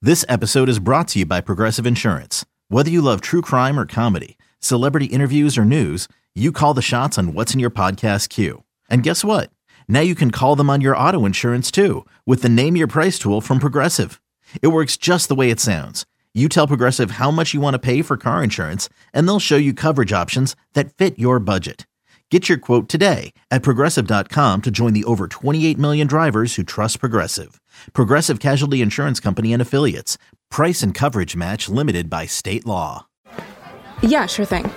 This episode is brought to you by Progressive Insurance. Whether you love true crime or comedy, celebrity interviews or news, you call the shots on what's in your podcast queue. And guess what? Now you can call them on your auto insurance too with the Name Your Price tool from Progressive. It works just the way it sounds. You tell Progressive how much you want to pay for car insurance, and they'll show you coverage options that fit your budget. Get your quote today at Progressive.com to join the over 28 million drivers who trust Progressive. Progressive Casualty Insurance Company and Affiliates. Price and coverage match limited by state law. Yeah, sure thing.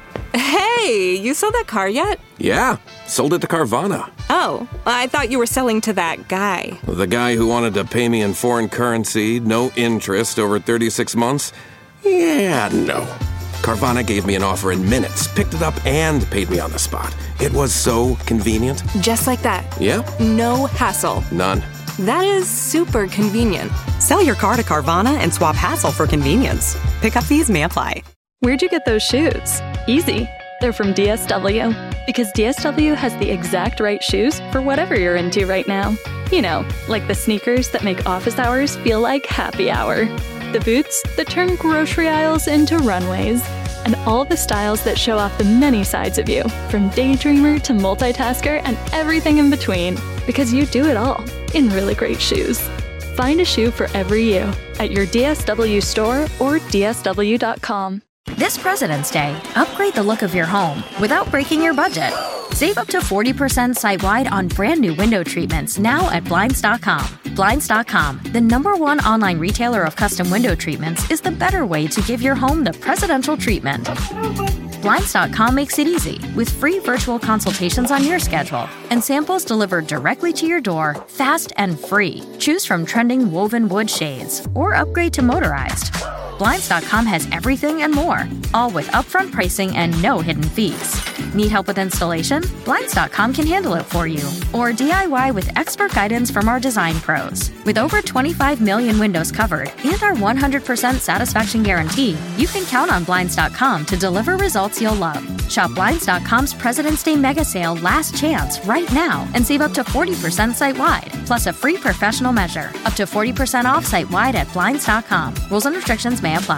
Hey, you sold that car yet? Yeah, sold it to Carvana. Oh, I thought you were selling to that guy. The guy who wanted to pay me in foreign currency, no interest, over 36 months? Yeah, no. Carvana gave me an offer in minutes, picked it up, and paid me on the spot. It was so convenient. Just like that. Yeah? No hassle. None. That is super convenient. Sell your car to Carvana and swap hassle for convenience. Pickup fees may apply. Where'd you get those shoes? Easy. They're from DSW. Because DSW has the exact right shoes for whatever you're into right now. You know, like the sneakers that make office hours feel like happy hour. The boots that turn grocery aisles into runways. And all the styles that show off the many sides of you, from daydreamer to multitasker and everything in between. Because you do it all in really great shoes. Find a shoe for every you at your DSW store or DSW.com. This President's Day, upgrade the look of your home without breaking your budget. Save up to 40% site-wide on brand new window treatments now at Blinds.com. Blinds.com, the #1 online retailer of custom window treatments, is the better way to give your home the presidential treatment. Blinds.com makes it easy with free virtual consultations on your schedule and samples delivered directly to your door, fast and free. Choose from trending woven wood shades or upgrade to motorized. Blinds.com has everything and more, all with upfront pricing and no hidden fees. Need help with installation? Blinds.com can handle it for you. Or DIY with expert guidance from our design pros. With over 25 million windows covered and our 100% satisfaction guarantee, you can count on Blinds.com to deliver results you'll love. Shop Blinds.com's President's Day mega sale last chance right now and save up to 40% site-wide, plus a free professional measure. Up to 40% off site-wide at Blinds.com. Rules and restrictions may apply.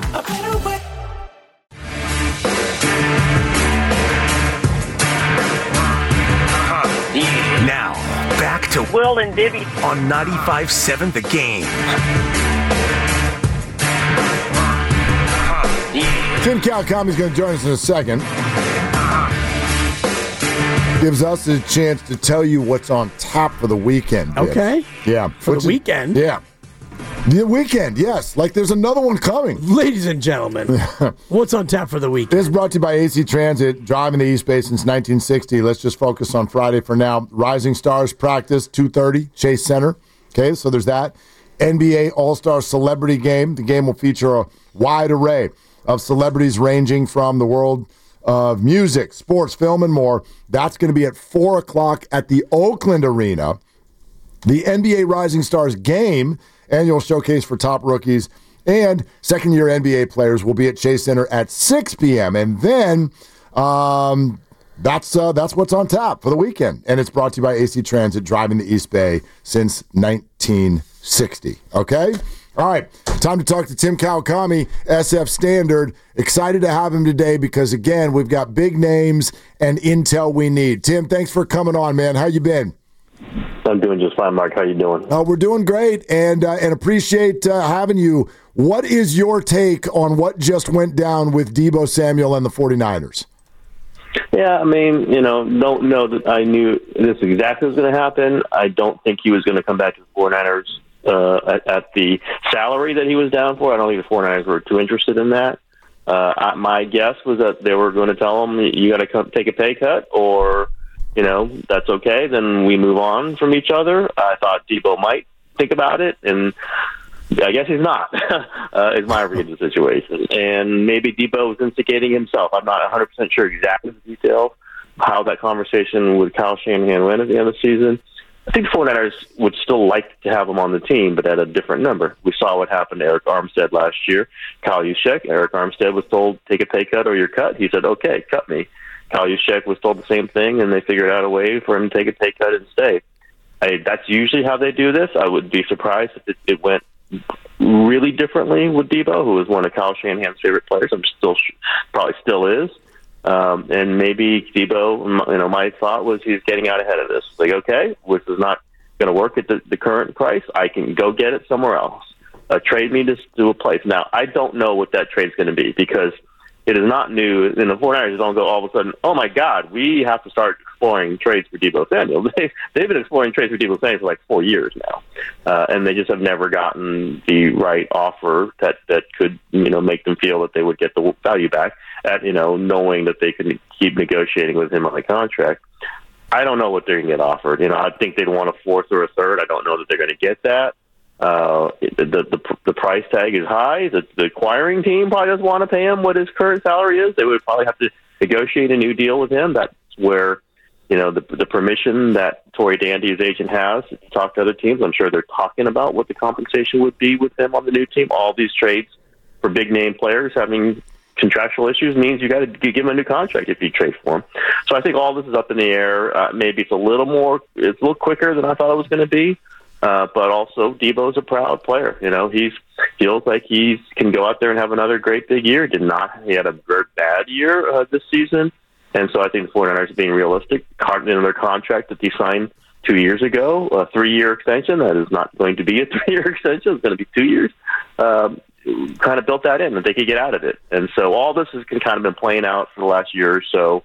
Now, back to Will and Dibby on 95.7 The Game. Tim Kawakami is going to join us in a second. Gives us a chance to tell you what's on tap for the weekend. Okay. Yeah. For the weekend? Yeah. The weekend, yes. Like there's another one coming. Ladies and gentlemen, what's on tap for the weekend? This is brought to you by AC Transit, driving the East Bay since 1960. Let's just focus on Friday for now. Rising Stars practice, 2:30, Chase Center. Okay, so there's that. NBA All-Star Celebrity Game. The game will feature a wide array of celebrities ranging from the world of music, sports, film, and more. That's going to be at 4 o'clock at the Oakland Arena. The NBA Rising Stars Game, annual showcase for top rookies and second-year NBA players, will be at Chase Center at 6 p.m. And then that's what's on tap for the weekend. And it's brought to you by AC Transit, driving the East Bay since 1960. Okay? All right, time to talk to Tim Kawakami, SF Standard. Excited to have him today because, again, we've got big names and intel we need. Tim, thanks for coming on, man. How you been? I'm doing just fine, Mark. How you doing? We're doing great and appreciate having you. What is your take on what just went down with Deebo Samuel and the 49ers? Yeah, I mean, don't know that I knew this exactly was going to happen. I don't think he was going to come back to the 49ers at the salary that he was down for. I don't think the 49ers were too interested in that. My guess was that they were going to tell him, you got to come take a pay cut or that's okay. Then we move on from each other. I thought Deebo might think about it, and I guess he's not, is my read of the situation. And maybe Deebo was instigating himself. I'm not 100% sure exactly the details, how that conversation with Kyle Shanahan went at the end of the season. I think the 49ers would still like to have him on the team, but at a different number. We saw what happened to Eric Armstead last year. Kyle Juszczyk, Eric Armstead was told, take a pay cut or you're cut. He said, okay, cut me. Kyle Juszczyk was told the same thing, and they figured out a way for him to take a pay cut and stay. That's usually how they do this. I would be surprised if it went really differently with Debo, who is one of Kyle Shanahan's favorite players. Probably still is. And maybe Debo, my thought was he's getting out ahead of this. Like, okay, this is not going to work at the current price. I can go get it somewhere else. Trade me to a place. Now, I don't know what that trade's going to be because it is not new. And the 49ers don't go all of a sudden, oh, my God, we have to start exploring trades for Deebo Samuel. They've been exploring trades for Deebo Samuel for like 4 years now. And they just have never gotten the right offer that could, make them feel that they would get the value back at, knowing that they could keep negotiating with him on the contract. I don't know what they're going to get offered. I think they'd want a fourth or a third. I don't know that they're going to get that. The price tag is high. The acquiring team probably doesn't want to pay him what his current salary is. They would probably have to negotiate a new deal with him. That's where, the permission that Tory Dandy, his agent, has to talk to other teams. I'm sure they're talking about what the compensation would be with him on the new team. All these trades for big name players having contractual issues means you got to give him a new contract if you trade for him. So I think all this is up in the air. Maybe it's a little quicker than I thought it was going to be. But also, Debo's a proud player. He feels like he can go out there and have another great big year. He had a very bad year this season. And so I think the 49ers are being realistic. In their contract that they signed 2 years ago, a 3-year extension, that is not going to be a 3-year extension. It's going to be 2 years. Kind of built that in, that they could get out of it. And so all this has kind of been playing out for the last year or so.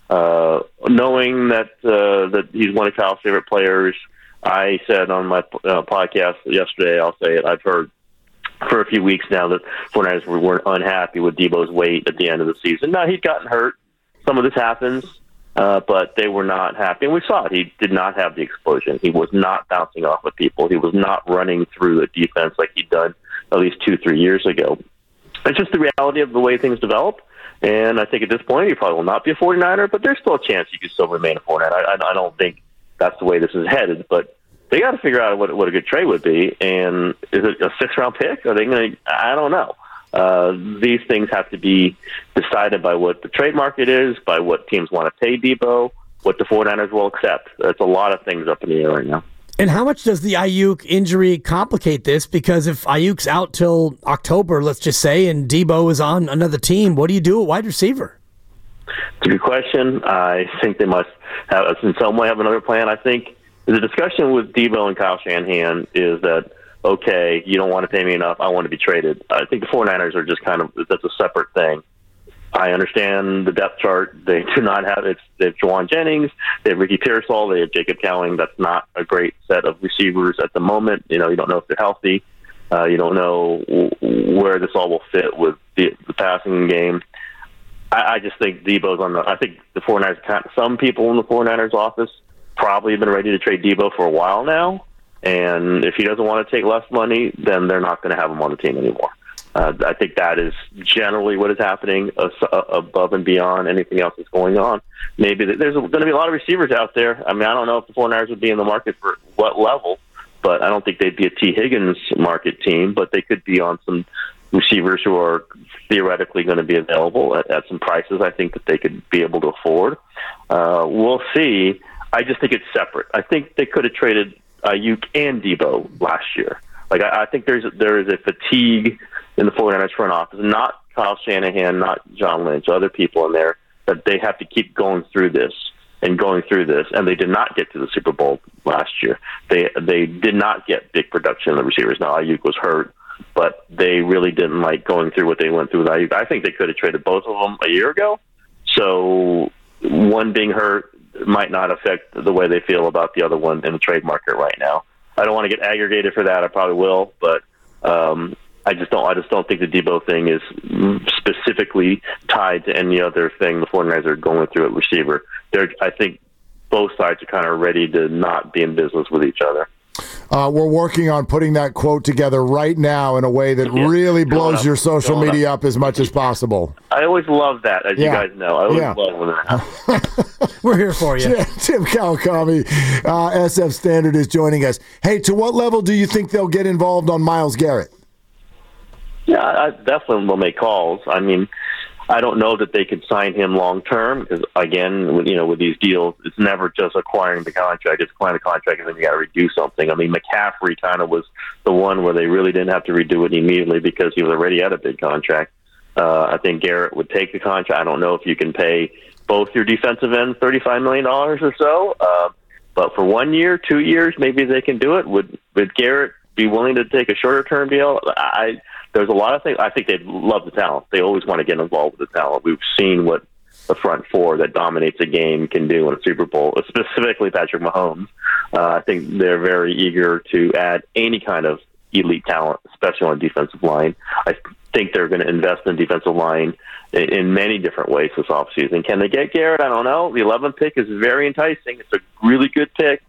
Knowing that he's one of Kyle's favorite players, I said on my podcast yesterday, I'll say it, I've heard for a few weeks now that 49ers were unhappy with Debo's weight at the end of the season. Now, he'd gotten hurt. Some of this happens, but they were not happy. And we saw it. He did not have the explosion. He was not bouncing off of people. He was not running through the defense like he'd done at least 2-3 years ago. It's just the reality of the way things develop. And I think at this point, he probably will not be a 49er, but there's still a chance he could still remain a 49er. I don't think that's the way this is headed, but they got to figure out what a good trade would be. And is it a 6th-round pick? Are they going to? I don't know. These things have to be decided by what the trade market is, by what teams want to pay Debo, what the 49ers will accept. It's a lot of things up in the air right now. And how much does the Ayuk injury complicate this? Because if Ayuk's out till October, let's just say, and Debo is on another team, what do you do at wide receiver? It's a good question. I think they must have, in some way, have another plan. I think the discussion with Debo and Kyle Shanahan is that, okay, you don't want to pay me enough, I want to be traded. I think the 49ers are just that's a separate thing. I understand the depth chart. They do not have it. They have Juwan Jennings, they have Ricky Pearsall, they have Jacob Cowling. That's not a great set of receivers at the moment. You don't know if they're healthy. You don't know where this all will fit with the passing game. I just think Debo's I think the 49ers, some people in the 49ers office probably have been ready to trade Debo for a while now. And if he doesn't want to take less money, then they're not going to have him on the team anymore. I think that is generally what is happening above and beyond anything else that's going on. Maybe there's going to be a lot of receivers out there. I mean, I don't know if the 49ers would be in the market for what level, but I don't think they'd be a T. Higgins market team, but they could be on some receivers who are theoretically going to be available at some prices I think that they could be able to afford. We'll see. I just think it's separate. I think they could have traded Ayuk and Debo last year. Like I think there is a fatigue in the 49ers front office, not Kyle Shanahan, not John Lynch, other people in there, that they have to keep going through this, and they did not get to the Super Bowl last year. They did not get big production of the receivers. Now Ayuk was hurt, but they really didn't like going through what they went through with Ayuk. I think they could have traded both of them a year ago. So one being hurt might not affect the way they feel about the other one in the trade market right now. I don't want to get aggregated for that. I probably will, but I just don't think the Debo thing is specifically tied to any other thing the 49ers are going through at receiver. I think both sides are kind of ready to not be in business with each other. We're working on putting that quote together right now in a way that really blows your social media up as much as possible. I always love that, as you guys know. I always love when that happens. We're here for you. Tim Kawakami, SF Standard, is joining us. Hey, to what level do you think they'll get involved on Myles Garrett? Yeah, I definitely will make calls. I mean, I don't know that they could sign him long term because, again, with these deals, it's never just acquiring the contract. It's acquiring the contract and then you got to redo something. I mean, McCaffrey kind of was the one where they really didn't have to redo it immediately because he was already at a big contract. I think Garrett would take the contract. I don't know if you can pay both your defensive ends $35 million or so. But for 1 year, 2 years, maybe they can do it. Would Garrett be willing to take a shorter-term deal? There's a lot of things. I think they'd love the talent. They always want to get involved with the talent. We've seen what the front four that dominates a game can do in a Super Bowl, specifically Patrick Mahomes. I think they're very eager to add any kind of elite talent, especially on the defensive line. I think they're going to invest in defensive line in many different ways this offseason. Can they get Garrett? I don't know. The 11th pick is very enticing. It's a really good pick.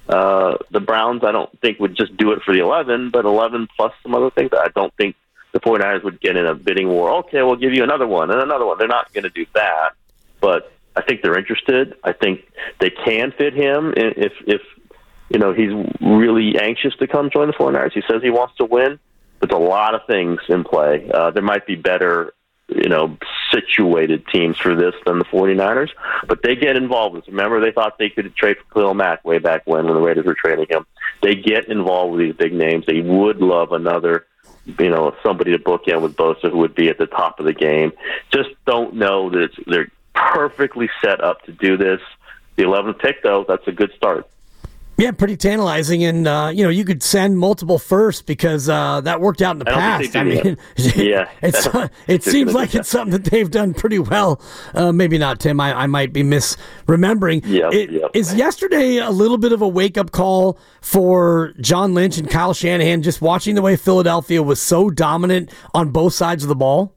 The Browns, I don't think, would just do it for the 11, but 11 plus some other things. I don't think the 49ers would get in a bidding war. Okay, we'll give you another one and another one. They're not going to do that, but I think they're interested. I think they can fit him if he's really anxious to come join the 49ers. He says he wants to win. There's a lot of things in play. There might be better, situated teams for this than the 49ers, but they get involved. Remember, they thought they could trade for Khalil Mack way back when the Raiders were trading him. They get involved with these big names. They would love another, somebody to book in with Bosa who would be at the top of the game. Just don't know that they're perfectly set up to do this. The 11th pick, though, that's a good start. Yeah, pretty tantalizing, and you could send multiple firsts because that worked out in the past. I mean, yeah, it seems like it's something that they've done pretty well. Maybe not, Tim. I might be misremembering. Is yesterday a little bit of a wake-up call for John Lynch and Kyle Shanahan, just watching the way Philadelphia was so dominant on both sides of the ball?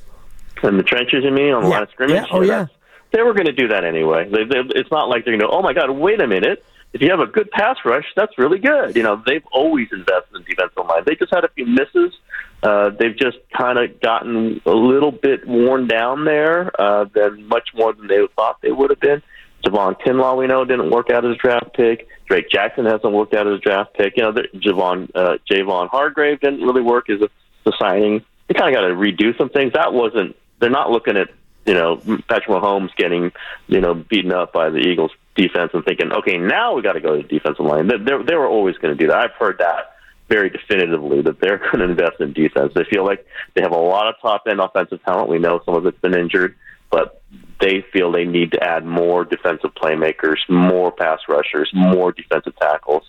In the trenches, you mean, on the line of scrimmage? Yeah. Oh, yeah. They were going to do that anyway. It's not like they're going to, oh, my God, wait a minute. If you have a good pass rush, that's really good. They've always invested in defensive line. They just had a few misses. They've just kind of gotten a little bit worn down there, than much more than they thought they would have been. Javon Kinlaw, we know, didn't work out as a draft pick. Drake Jackson hasn't worked out as a draft pick. Javon Hargrave didn't really work as a signing. They kind of got to redo some things. They're not looking at Patrick Mahomes getting beaten up by the Eagles defense and thinking, okay, now we got to go to the defensive line. They were always going to do that. I've heard that very definitively, that they're going to invest in defense. They feel like they have a lot of top-end offensive talent. We know some of it's been injured, but they feel they need to add more defensive playmakers, more pass rushers, more defensive tackles,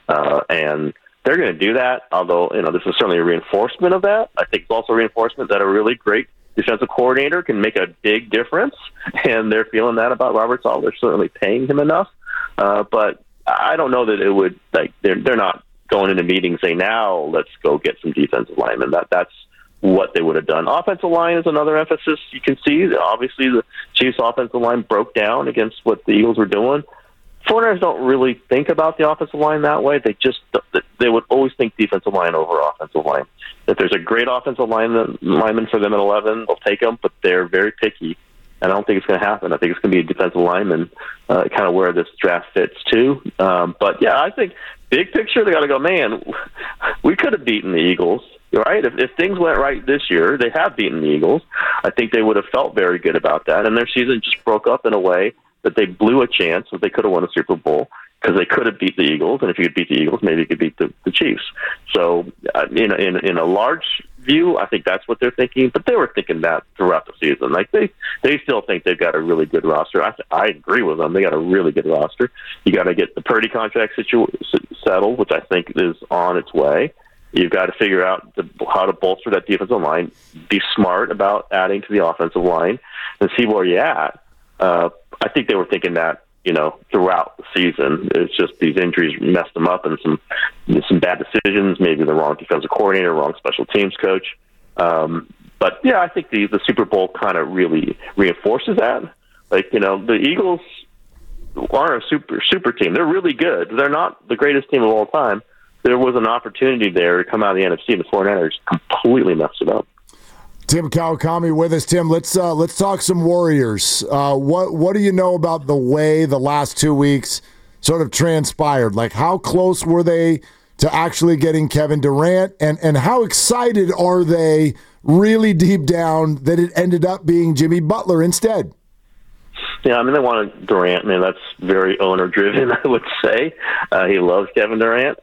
and they're going to do that, although this is certainly a reinforcement of that. I think it's also a reinforcement that a really great defensive coordinator can make a big difference, and they're feeling that about Robert Saleh. They're certainly paying him enough, but I don't know that it would, they're not going into meetings saying, now let's go get some defensive linemen. That's what they would have done. Offensive line is another emphasis. You can see, obviously, the Chiefs' offensive line broke down against what the Eagles were doing. 49ers don't really think about the offensive line that way. They would always think defensive line over offensive line. If there's a great offensive lineman for them at 11, they'll take them, but they're very picky. And I don't think it's going to happen. I think it's going to be a defensive lineman, kind of where this draft fits too. But yeah, I think big picture, they got to go, man, we could have beaten the Eagles, right? If things went right this year, they have beaten the Eagles. I think they would have felt very good about that. And their season just broke up in a way that they blew a chance that they could have won a Super Bowl, because they could have beat the Eagles, and if you could beat the Eagles, maybe you could beat the Chiefs. So in a large view, I think that's what they're thinking, but they were thinking that throughout the season. Like they still think they've got a really good roster. I agree with them. They got a really good roster. You got to get the Purdy contract settled, which I think is on its way. You've got to figure out how to bolster that defensive line, be smart about adding to the offensive line, and see where you're at. I think they were thinking that, throughout the season. It's just these injuries messed them up, and some bad decisions, maybe the wrong defensive coordinator, wrong special teams coach. But yeah, I think the Super Bowl kind of really reinforces that. The Eagles aren't a super team. They're really good. They're not the greatest team of all time. There was an opportunity there to come out of the NFC, and the 49ers completely messed it up. Tim Kawakami with us. Tim, let's talk some Warriors. What do you know about the way the last 2 weeks sort of transpired? Like, how close were they to actually getting Kevin Durant? And how excited are they really deep down that it ended up being Jimmy Butler instead? Yeah, I mean, they wanted Durant. I mean, that's very owner-driven, I would say. He loves Kevin Durant.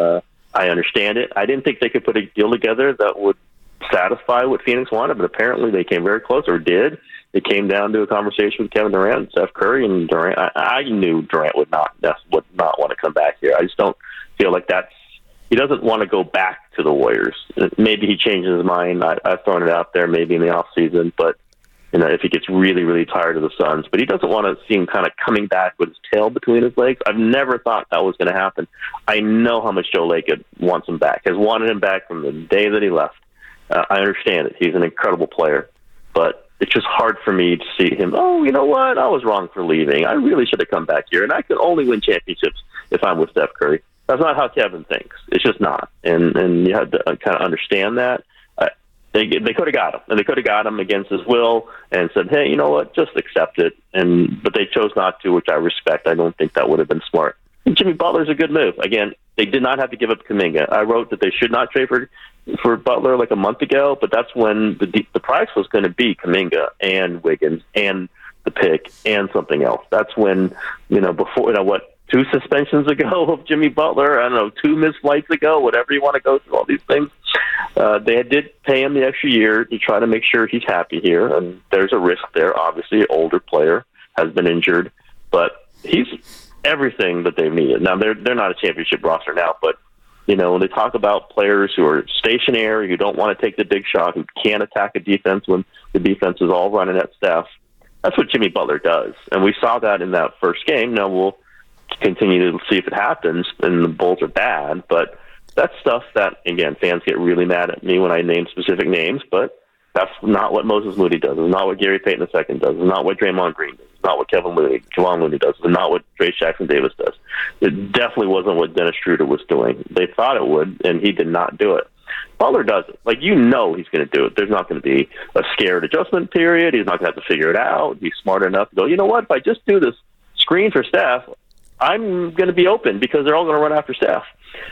I understand it. I didn't think they could put a deal together that would satisfy what Phoenix wanted, but apparently they came very close, or did. It came down to a conversation with Kevin Durant and Steph Curry, and Durant. I knew Durant would not want to come back here. I just don't feel like he doesn't want to go back to the Warriors. Maybe he changes his mind. I've thrown it out there, maybe in the off season, but if he gets really, really tired of the Suns. But he doesn't want to see him kind of coming back with his tail between his legs. I've never thought that was going to happen. I know how much Joe Lacob wants him back, has wanted him back from the day that he left. I understand it. He's an incredible player. But it's just hard for me to see him, you know what? I was wrong for leaving. I really should have come back here. And I could only win championships if I'm with Steph Curry. That's not how Kevin thinks. It's just not. And you have to kind of understand that. They could have got him, and they could have got him against his will and said, hey, you know what, just accept it. But they chose not to, which I respect. I don't think that would have been smart. And Jimmy Butler's a good move. Again, they did not have to give up Kuminga. I wrote that they should not trade for Butler like a month ago, but that's when the price was going to be Kuminga and Wiggins and the pick and something else. That's when, before, 2 suspensions ago of Jimmy Butler, 2 missed flights ago, whatever you want to go through all these things. They did pay him the extra year to try to make sure he's happy here, and there's a risk there. Obviously, an older player has been injured, but he's everything that they've needed. Now, they're not a championship roster now, but when they talk about players who are stationary, who don't want to take the big shot, who can't attack a defense when the defense is all running at Steph, that's what Jimmy Butler does, and we saw that in that first game. Now we'll continue to see if it happens, and the Bulls are bad, but that's stuff that, again, fans get really mad at me when I name specific names, but that's not what Moses Moody does. It's not what Gary Payton II does. It's not what Draymond Green does. It's not what Kevon Looney does. It's not what Trayce Jackson-Davis does. It definitely wasn't what Dennis Schroeder was doing. They thought it would, and he did not do it. Butler does it. He's going to do it. There's not going to be a scared adjustment period. He's not going to have to figure it out. He's smart enough to go, you know what, if I just do this screen for Steph, I'm going to be open because they're all going to run after Steph.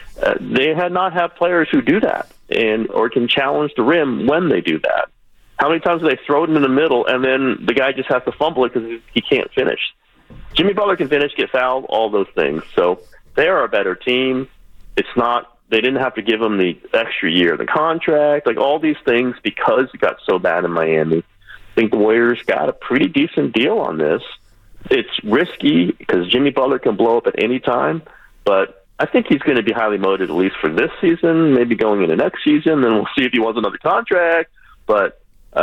They had not have players who do that or can challenge the rim when they do that. How many times do they throw it in the middle and then the guy just has to fumble it because he can't finish? Jimmy Butler can finish, get fouled, all those things. So they are a better team. They didn't have to give him the extra year, the contract, all these things because it got so bad in Miami. I think the Warriors got a pretty decent deal on this. It's risky because Jimmy Butler can blow up at any time, but I think he's going to be highly motivated at least for this season, maybe going into next season. Then we'll see if he wants another contract. But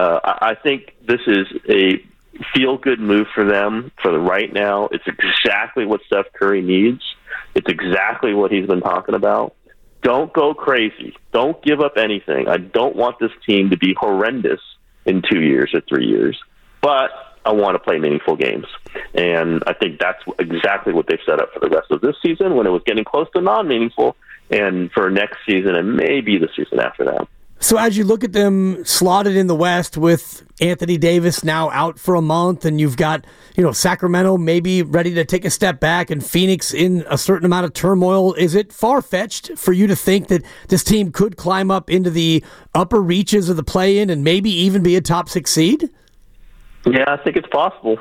I think this is a feel-good move for them for the right now. It's exactly what Steph Curry needs. It's exactly what he's been talking about. Don't go crazy. Don't give up anything. I don't want this team to be horrendous in 2 years or 3 years. But I want to play meaningful games. And I think that's exactly what they've set up for the rest of this season when it was getting close to non-meaningful, and for next season and maybe the season after that. So as you look at them slotted in the West with Anthony Davis now out for a month, and you've got, Sacramento maybe ready to take a step back and Phoenix in a certain amount of turmoil, is it far-fetched for you to think that this team could climb up into the upper reaches of the play-in and maybe even be a top 6 seed? Yeah, I think it's possible.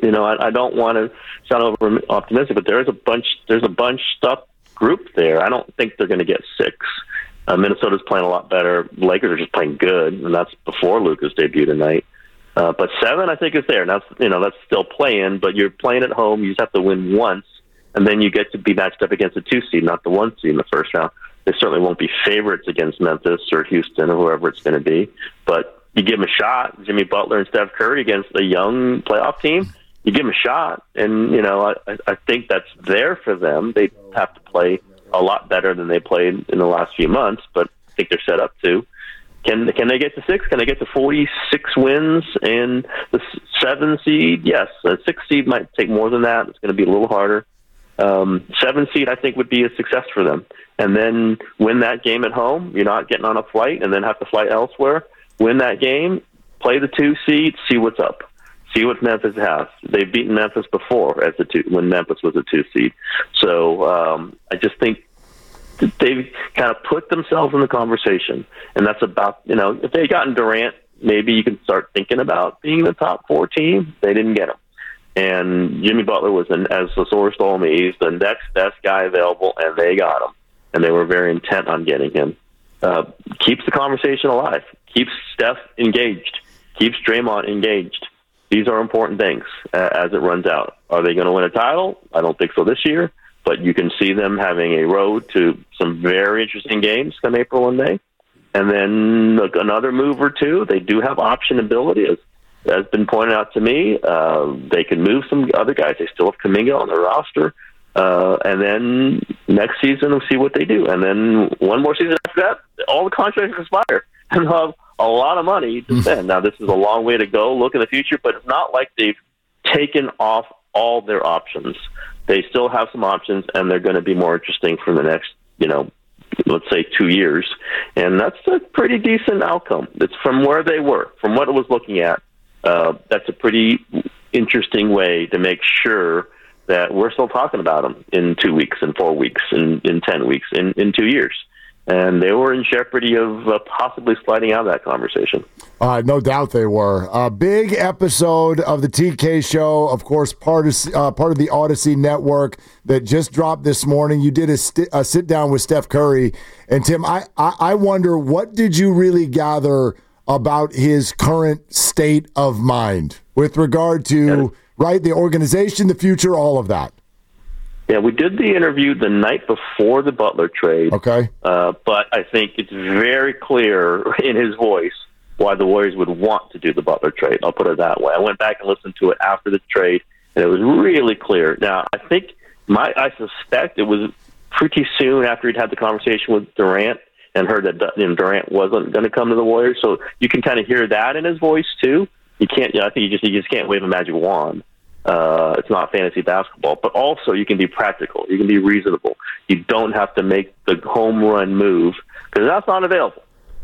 I don't want to sound over optimistic, but there's a bunched up group there. I don't think they're going to get 6. Minnesota's playing a lot better. The Lakers are just playing good, and that's before Luka's debut tonight. But 7, I think, is there. Now, that's still playing, but you're playing at home. You just have to win once, and then you get to be matched up against a 2 seed, not the 1 seed in the first round. They certainly won't be favorites against Memphis or Houston or whoever it's going to be, but you give them a shot. Jimmy Butler and Steph Curry against a young playoff team, you give them a shot. And, I think that's there for them. They have to play a lot better than they played in the last few months, but I think they're set up to. Can they get to 6? Can they get to 46 wins and the 7 seed? Yes. The 6 seed might take more than that. It's going to be a little harder. 7 seed, I think, would be a success for them. And then win that game at home. You're not getting on a flight and then have to fly elsewhere. Win that game, play the 2 seed, see what's up. See what Memphis has. They've beaten Memphis before as when Memphis was a 2 seed. So I just think they've kind of put themselves in the conversation, and that's about, if they had gotten Durant, maybe you can start thinking about being the top 4 team. They didn't get him. And Jimmy Butler was, as the source told me, he's the next best guy available, and they got him. And they were very intent on getting him. Keeps the conversation alive. Keeps Steph engaged. Keeps Draymond engaged. These are important things as it runs out. Are they going to win a title? I don't think so this year. But you can see them having a road to some very interesting games come April and May. And then another move or two. They do have optionability, as has been pointed out to me. They can move some other guys. They still have Kuminga on their roster. And then next season, we'll see what they do. And then one more season after that, all the contracts expire. And they'll have a lot of money to spend. Now, this is a long way to go, look in the future, but it's not like they've taken off all their options. They still have some options, and they're going to be more interesting for the next, let's say 2 years. And that's a pretty decent outcome. It's from where they were, from what it was looking at. That's a pretty interesting way to make sure that we're still talking about them in 2 weeks, in 4 weeks, in 10 weeks, in 2 years. And they were in jeopardy of possibly sliding out of that conversation. No doubt they were. A big episode of the TK Show, of course, part of the Odyssey Network that just dropped this morning. You did a sit-down with Steph Curry. And, Tim, I wonder, what did you really gather about his current state of mind with regard to, the organization, the future, all of that? Yeah, we did the interview the night before the Butler trade. Okay. But I think it's very clear in his voice why the Warriors would want to do the Butler trade. I'll put it that way. I went back and listened to it after the trade, and it was really clear. Now, I suspect it was pretty soon after he'd had the conversation with Durant and heard that Durant wasn't going to come to the Warriors. So you can kind of hear that in his voice too. You can't. I think you just can't wave a magic wand. It's not fantasy basketball, but also you can be practical. You can be reasonable. You don't have to make the home run move because that's not available.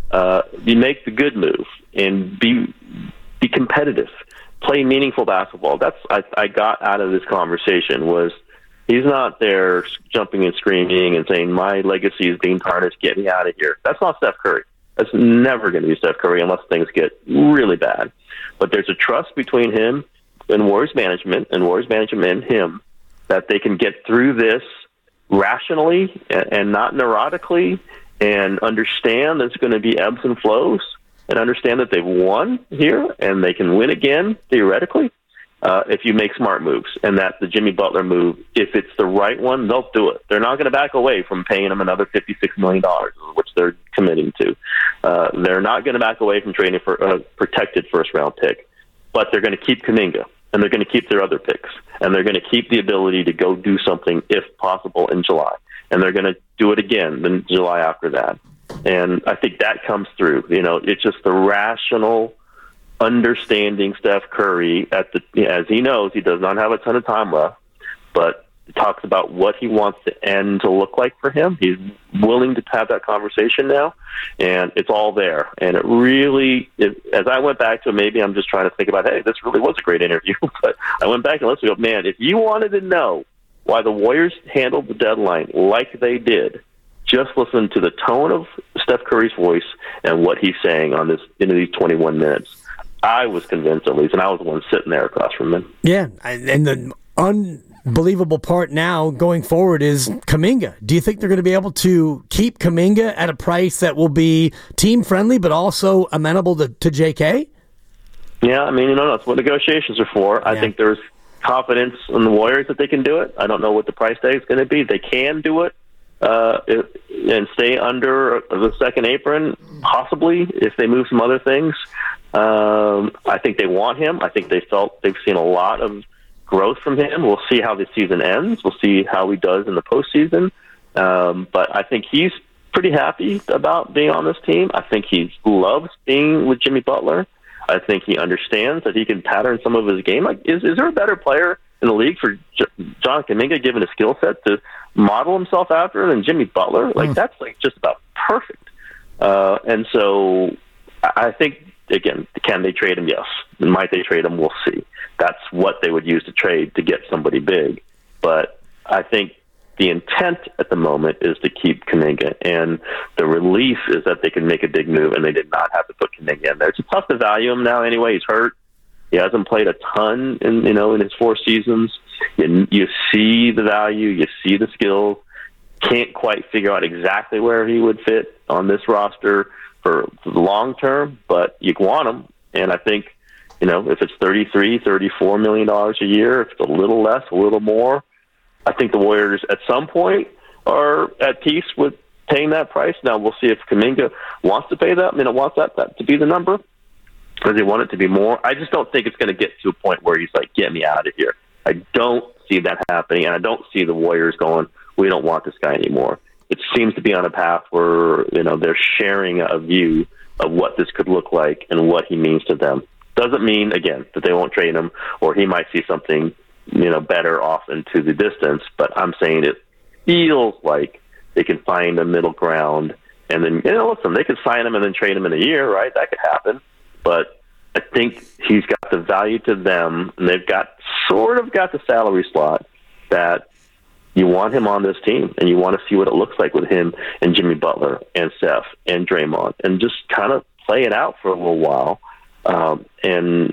You make the good move and be competitive, play meaningful basketball. That's I got out of this conversation was he's not there jumping and screaming and saying my legacy is being tarnished. Get me out of here. That's not Steph Curry. That's never going to be Steph Curry unless things get really bad. But there's a trust between him and Warriors management and him that they can get through this rationally and not neurotically and understand there's going to be ebbs and flows and understand that they've won here and they can win again, theoretically, if you make smart moves. And that's the Jimmy Butler move. If it's the right one, they'll do it. They're not going to back away from paying him another $56 million, which they're committing to. They're not going to back away from trading for a protected first-round pick. But they're going to keep Kuminga, and they're going to keep their other picks, and they're going to keep the ability to go do something, if possible, in July. And they're going to do it again in July after that. And I think that comes through. It's just the rational, understanding Steph Curry, as he knows, he does not have a ton of time left, but talks about what he wants the end to look like for him. He's willing to have that conversation now, and it's all there. And it really, as I went back to it, maybe I'm just trying to think about, hey, this really was a great interview. But I went back and listened to it. Man, if you wanted to know why the Warriors handled the deadline like they did, just listen to the tone of Steph Curry's voice and what he's saying on into these 21 minutes. I was convinced, at least, and I was the one sitting there across from him. Yeah, and the unbelievable part now going forward is Kuminga. Do you think they're going to be able to keep Kuminga at a price that will be team-friendly but also amenable to JK? Yeah, that's what negotiations are for. Yeah. I think there's confidence in the Warriors that they can do it. I don't know what the price tag is going to be. They can do it and stay under the second apron, possibly, if they move some other things. I think they want him. I think they've seen a lot of growth from him. We'll see how the season ends. We'll see how he does in the postseason. But I think he's pretty happy about being on this team. I think he loves being with Jimmy Butler. I think he understands that he can pattern some of his game. Is there a better player in the league for John Kuminga, given a skill set, to model himself after than Jimmy Butler? That's just about perfect. And so I think, again, can they trade him? Yes. Might they trade him? We'll see. That's what they would use to trade to get somebody big. But I think the intent at the moment is to keep Kuminga, and the relief is that they can make a big move, and they did not have to put Kuminga in there. It's tough to value him now anyway. He's hurt. He hasn't played a ton in his 4 seasons. You see the value, you see the skills. Can't quite figure out exactly where he would fit on this roster for the long term, but you want him. And I think, if it's $33-34 million a year, if it's a little less, a little more, I think the Warriors at some point are at peace with paying that price. Now we'll see if Kuminga wants to pay that. Wants that to be the number. Does he want it to be more? I just don't think it's going to get to a point where he's like, get me out of here. I don't see that happening, and I don't see the Warriors going, we don't want this guy anymore. It seems to be on a path where, they're sharing a view of what this could look like and what he means to them. Doesn't mean, again, that they won't trade him or he might see something, better off into the distance, but I'm saying it feels like they can find a middle ground and then, listen, they could sign him and then trade him in a year, right? That could happen. But I think he's got the value to them, and they've got the salary slot that you want him on this team, and you want to see what it looks like with him and Jimmy Butler and Steph and Draymond, and just kind of play it out for a little while. And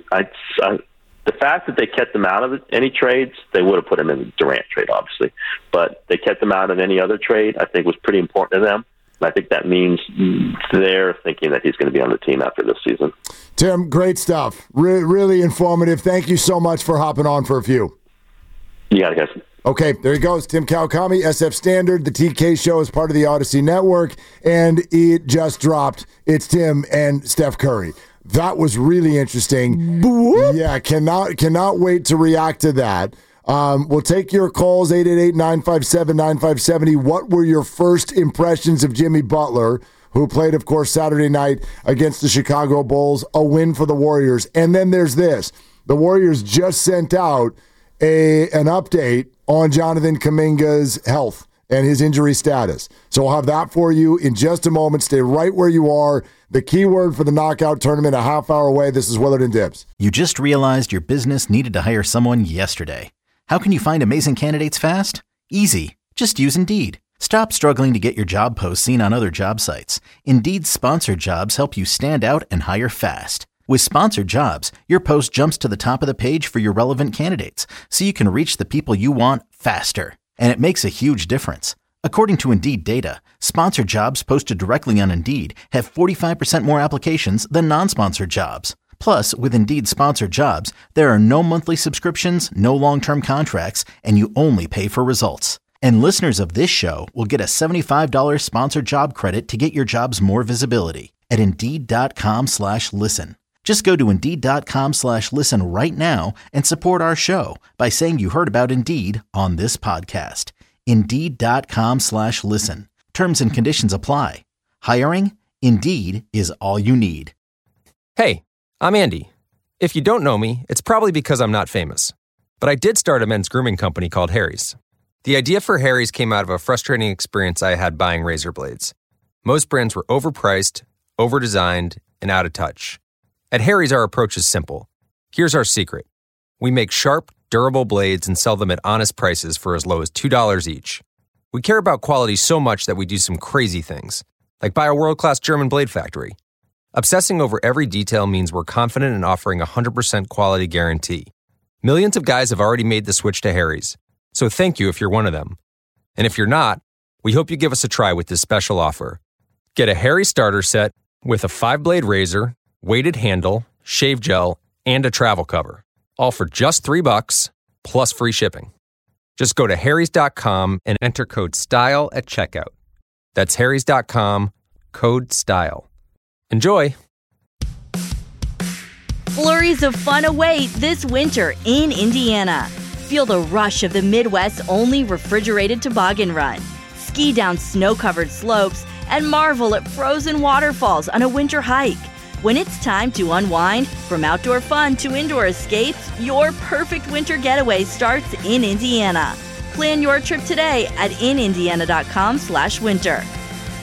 the fact that they kept him out of any trades, they would have put him in the Durant trade, obviously, but they kept him out of any other trade, I think was pretty important to them. And I think that means they're thinking that he's going to be on the team after this season. Tim, great stuff. Really informative. Thank you so much for hopping on for a few. You got it, guys. Okay, there he goes. Tim Kawakami, SF Standard. The TK Show is part of the Odyssey Network, and it just dropped. It's Tim and Steph Curry. That was really interesting. Yeah, cannot wait to react to that. We'll take your calls, 888-957-9570. What were your first impressions of Jimmy Butler, who played, of course, Saturday night against the Chicago Bulls, a win for the Warriors? And then there's this. The Warriors just sent out an update on Jonathan Kuminga's health and his injury status. So we'll have that for you in just a moment. Stay right where you are. The keyword for the knockout tournament, a half hour away. This is Willard and Dibs. You just realized your business needed to hire someone yesterday. How can you find amazing candidates fast? Easy. Just use Indeed. Stop struggling to get your job posts seen on other job sites. Indeed's sponsored jobs help you stand out and hire fast. With sponsored jobs, your post jumps to the top of the page for your relevant candidates, so you can reach the people you want faster. And it makes a huge difference. According to Indeed data, sponsored jobs posted directly on Indeed have 45% more applications than non-sponsored jobs. Plus, with Indeed sponsored jobs, there are no monthly subscriptions, no long-term contracts, and you only pay for results. And listeners of this show will get a $75 sponsored job credit to get your jobs more visibility at Indeed.com/listen. Just go to Indeed.com/listen right now and support our show by saying you heard about Indeed on this podcast. Indeed.com/listen. Terms and conditions apply. Hiring? Indeed is all you need. Hey, I'm Andy. If you don't know me, it's probably because I'm not famous. But I did start a men's grooming company called Harry's. The idea for Harry's came out of a frustrating experience I had buying razor blades. Most brands were overpriced, overdesigned, and out of touch. At Harry's, our approach is simple. Here's our secret. We make sharp, durable blades and sell them at honest prices for as low as $2 each. We care about quality so much that we do some crazy things, like buy a world-class German blade factory. Obsessing over every detail means we're confident in offering a 100% quality guarantee. Millions of guys have already made the switch to Harry's, so thank you if you're one of them. And if you're not, we hope you give us a try with this special offer. Get a Harry's starter set with a 5-blade razor, weighted handle, shave gel, and a travel cover. All for just $3 plus free shipping. Just go to harrys.com and enter code STYLE at checkout. That's harrys.com, code STYLE. Enjoy! Flurries of fun await this winter in Indiana. Feel the rush of the Midwest's only refrigerated toboggan run. Ski down snow-covered slopes and marvel at frozen waterfalls on a winter hike. When it's time to unwind, from outdoor fun to indoor escapes, your perfect winter getaway starts in Indiana. Plan your trip today at inindiana.com/winter.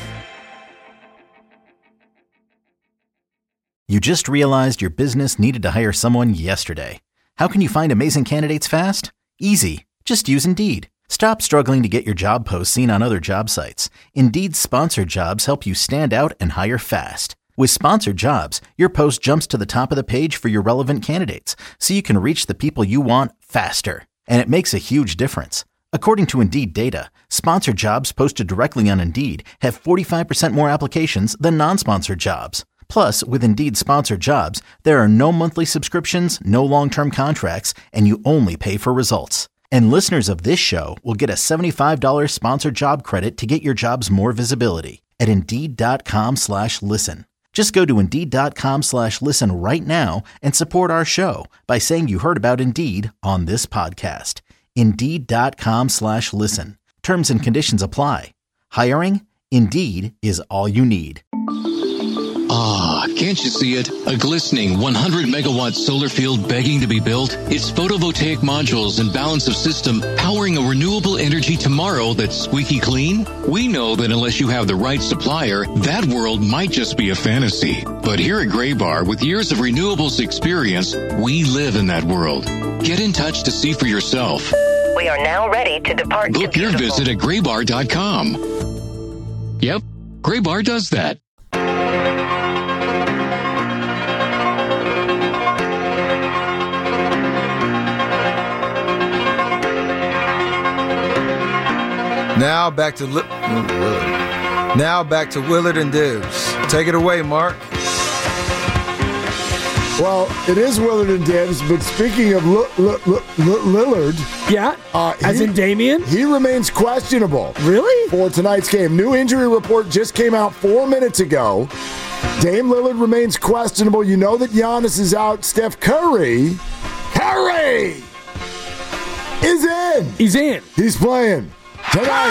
You just realized your business needed to hire someone yesterday. How can you find amazing candidates fast? Easy. Just use Indeed. Stop struggling to get your job post seen on other job sites. Indeed's sponsored jobs help you stand out and hire fast. With sponsored jobs, your post jumps to the top of the page for your relevant candidates, so you can reach the people you want faster. And it makes a huge difference. According to Indeed data, sponsored jobs posted directly on Indeed have 45% more applications than non-sponsored jobs. Plus, with Indeed sponsored jobs, there are no monthly subscriptions, no long-term contracts, and you only pay for results. And listeners of this show will get a $75 sponsored job credit to get your jobs more visibility at Indeed.com/listen. Just go to Indeed.com/listen right now and support our show by saying you heard about Indeed on this podcast. Indeed.com/listen. Terms and conditions apply. Hiring? Indeed is all you need. Ah, can't you see it? A glistening 100-megawatt solar field begging to be built? It's photovoltaic modules and balance of system powering a renewable energy tomorrow that's squeaky clean? We know that unless you have the right supplier, that world might just be a fantasy. But here at Graybar, with years of renewables experience, we live in that world. Get in touch to see for yourself. We are now ready to depart. Book your visit at graybar.com. Yep, Graybar does that. Now back to Willard and Dibs. Take it away, Mark. Well, it is Willard and Dibs, but speaking of Lillard, as in Damian, he remains questionable. Really? For tonight's game, new injury report just came out 4 minutes ago. Dame Lillard remains questionable. You know that Giannis is out. Steph Curry is in. He's in. He's playing tonight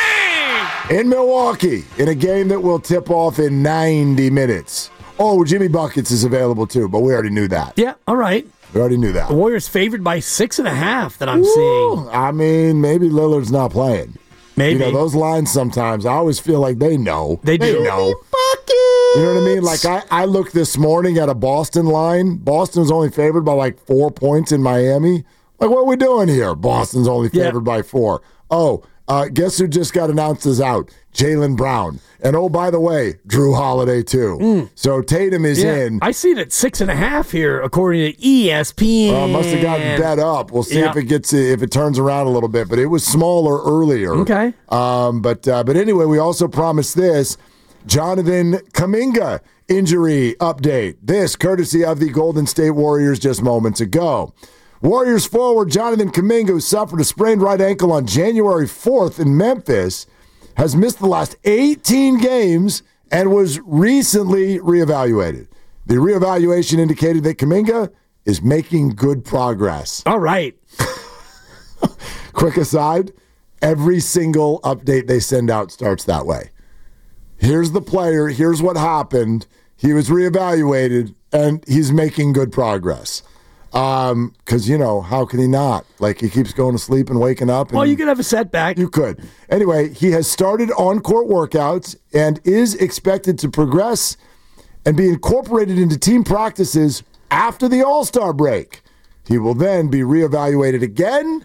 in Milwaukee in a game that will tip off in 90 minutes. Oh, Jimmy Buckets is available too, but we already knew that. Yeah, all right. We already knew that. The Warriors favored by 6.5 that I'm seeing. I mean, maybe Lillard's not playing. Maybe. You know, those lines sometimes, I always feel like they know. They do. Know. You know what I mean? Like, I looked this morning at a Boston line. Boston was only favored by like 4 points in Miami. Like, what are we doing here? Boston's only favored by 4. Oh, guess who just got announced as out? Jaylen Brown. And oh, by the way, Drew Holiday too. So Tatum is in. I see it at 6.5 here, according to ESPN. Must have gotten bet up. We'll see if it turns around a little bit. But it was smaller earlier. Okay. But anyway, we also promised this. Jonathan Kuminga injury update. This courtesy of the Golden State Warriors just moments ago. Warriors forward Jonathan Kuminga, who suffered a sprained right ankle on January 4th in Memphis, has missed the last 18 games and was recently reevaluated. The reevaluation indicated that Kuminga is making good progress. All right. Quick aside, every single update they send out starts that way. Here's the player, here's what happened, he was reevaluated, and he's making good progress. Because, you know, how can he not? Like, he keeps going to sleep and waking up. And well, you could have a setback. You could. Anyway, he has started on-court workouts and is expected to progress and be incorporated into team practices after the All-Star break. He will then be reevaluated again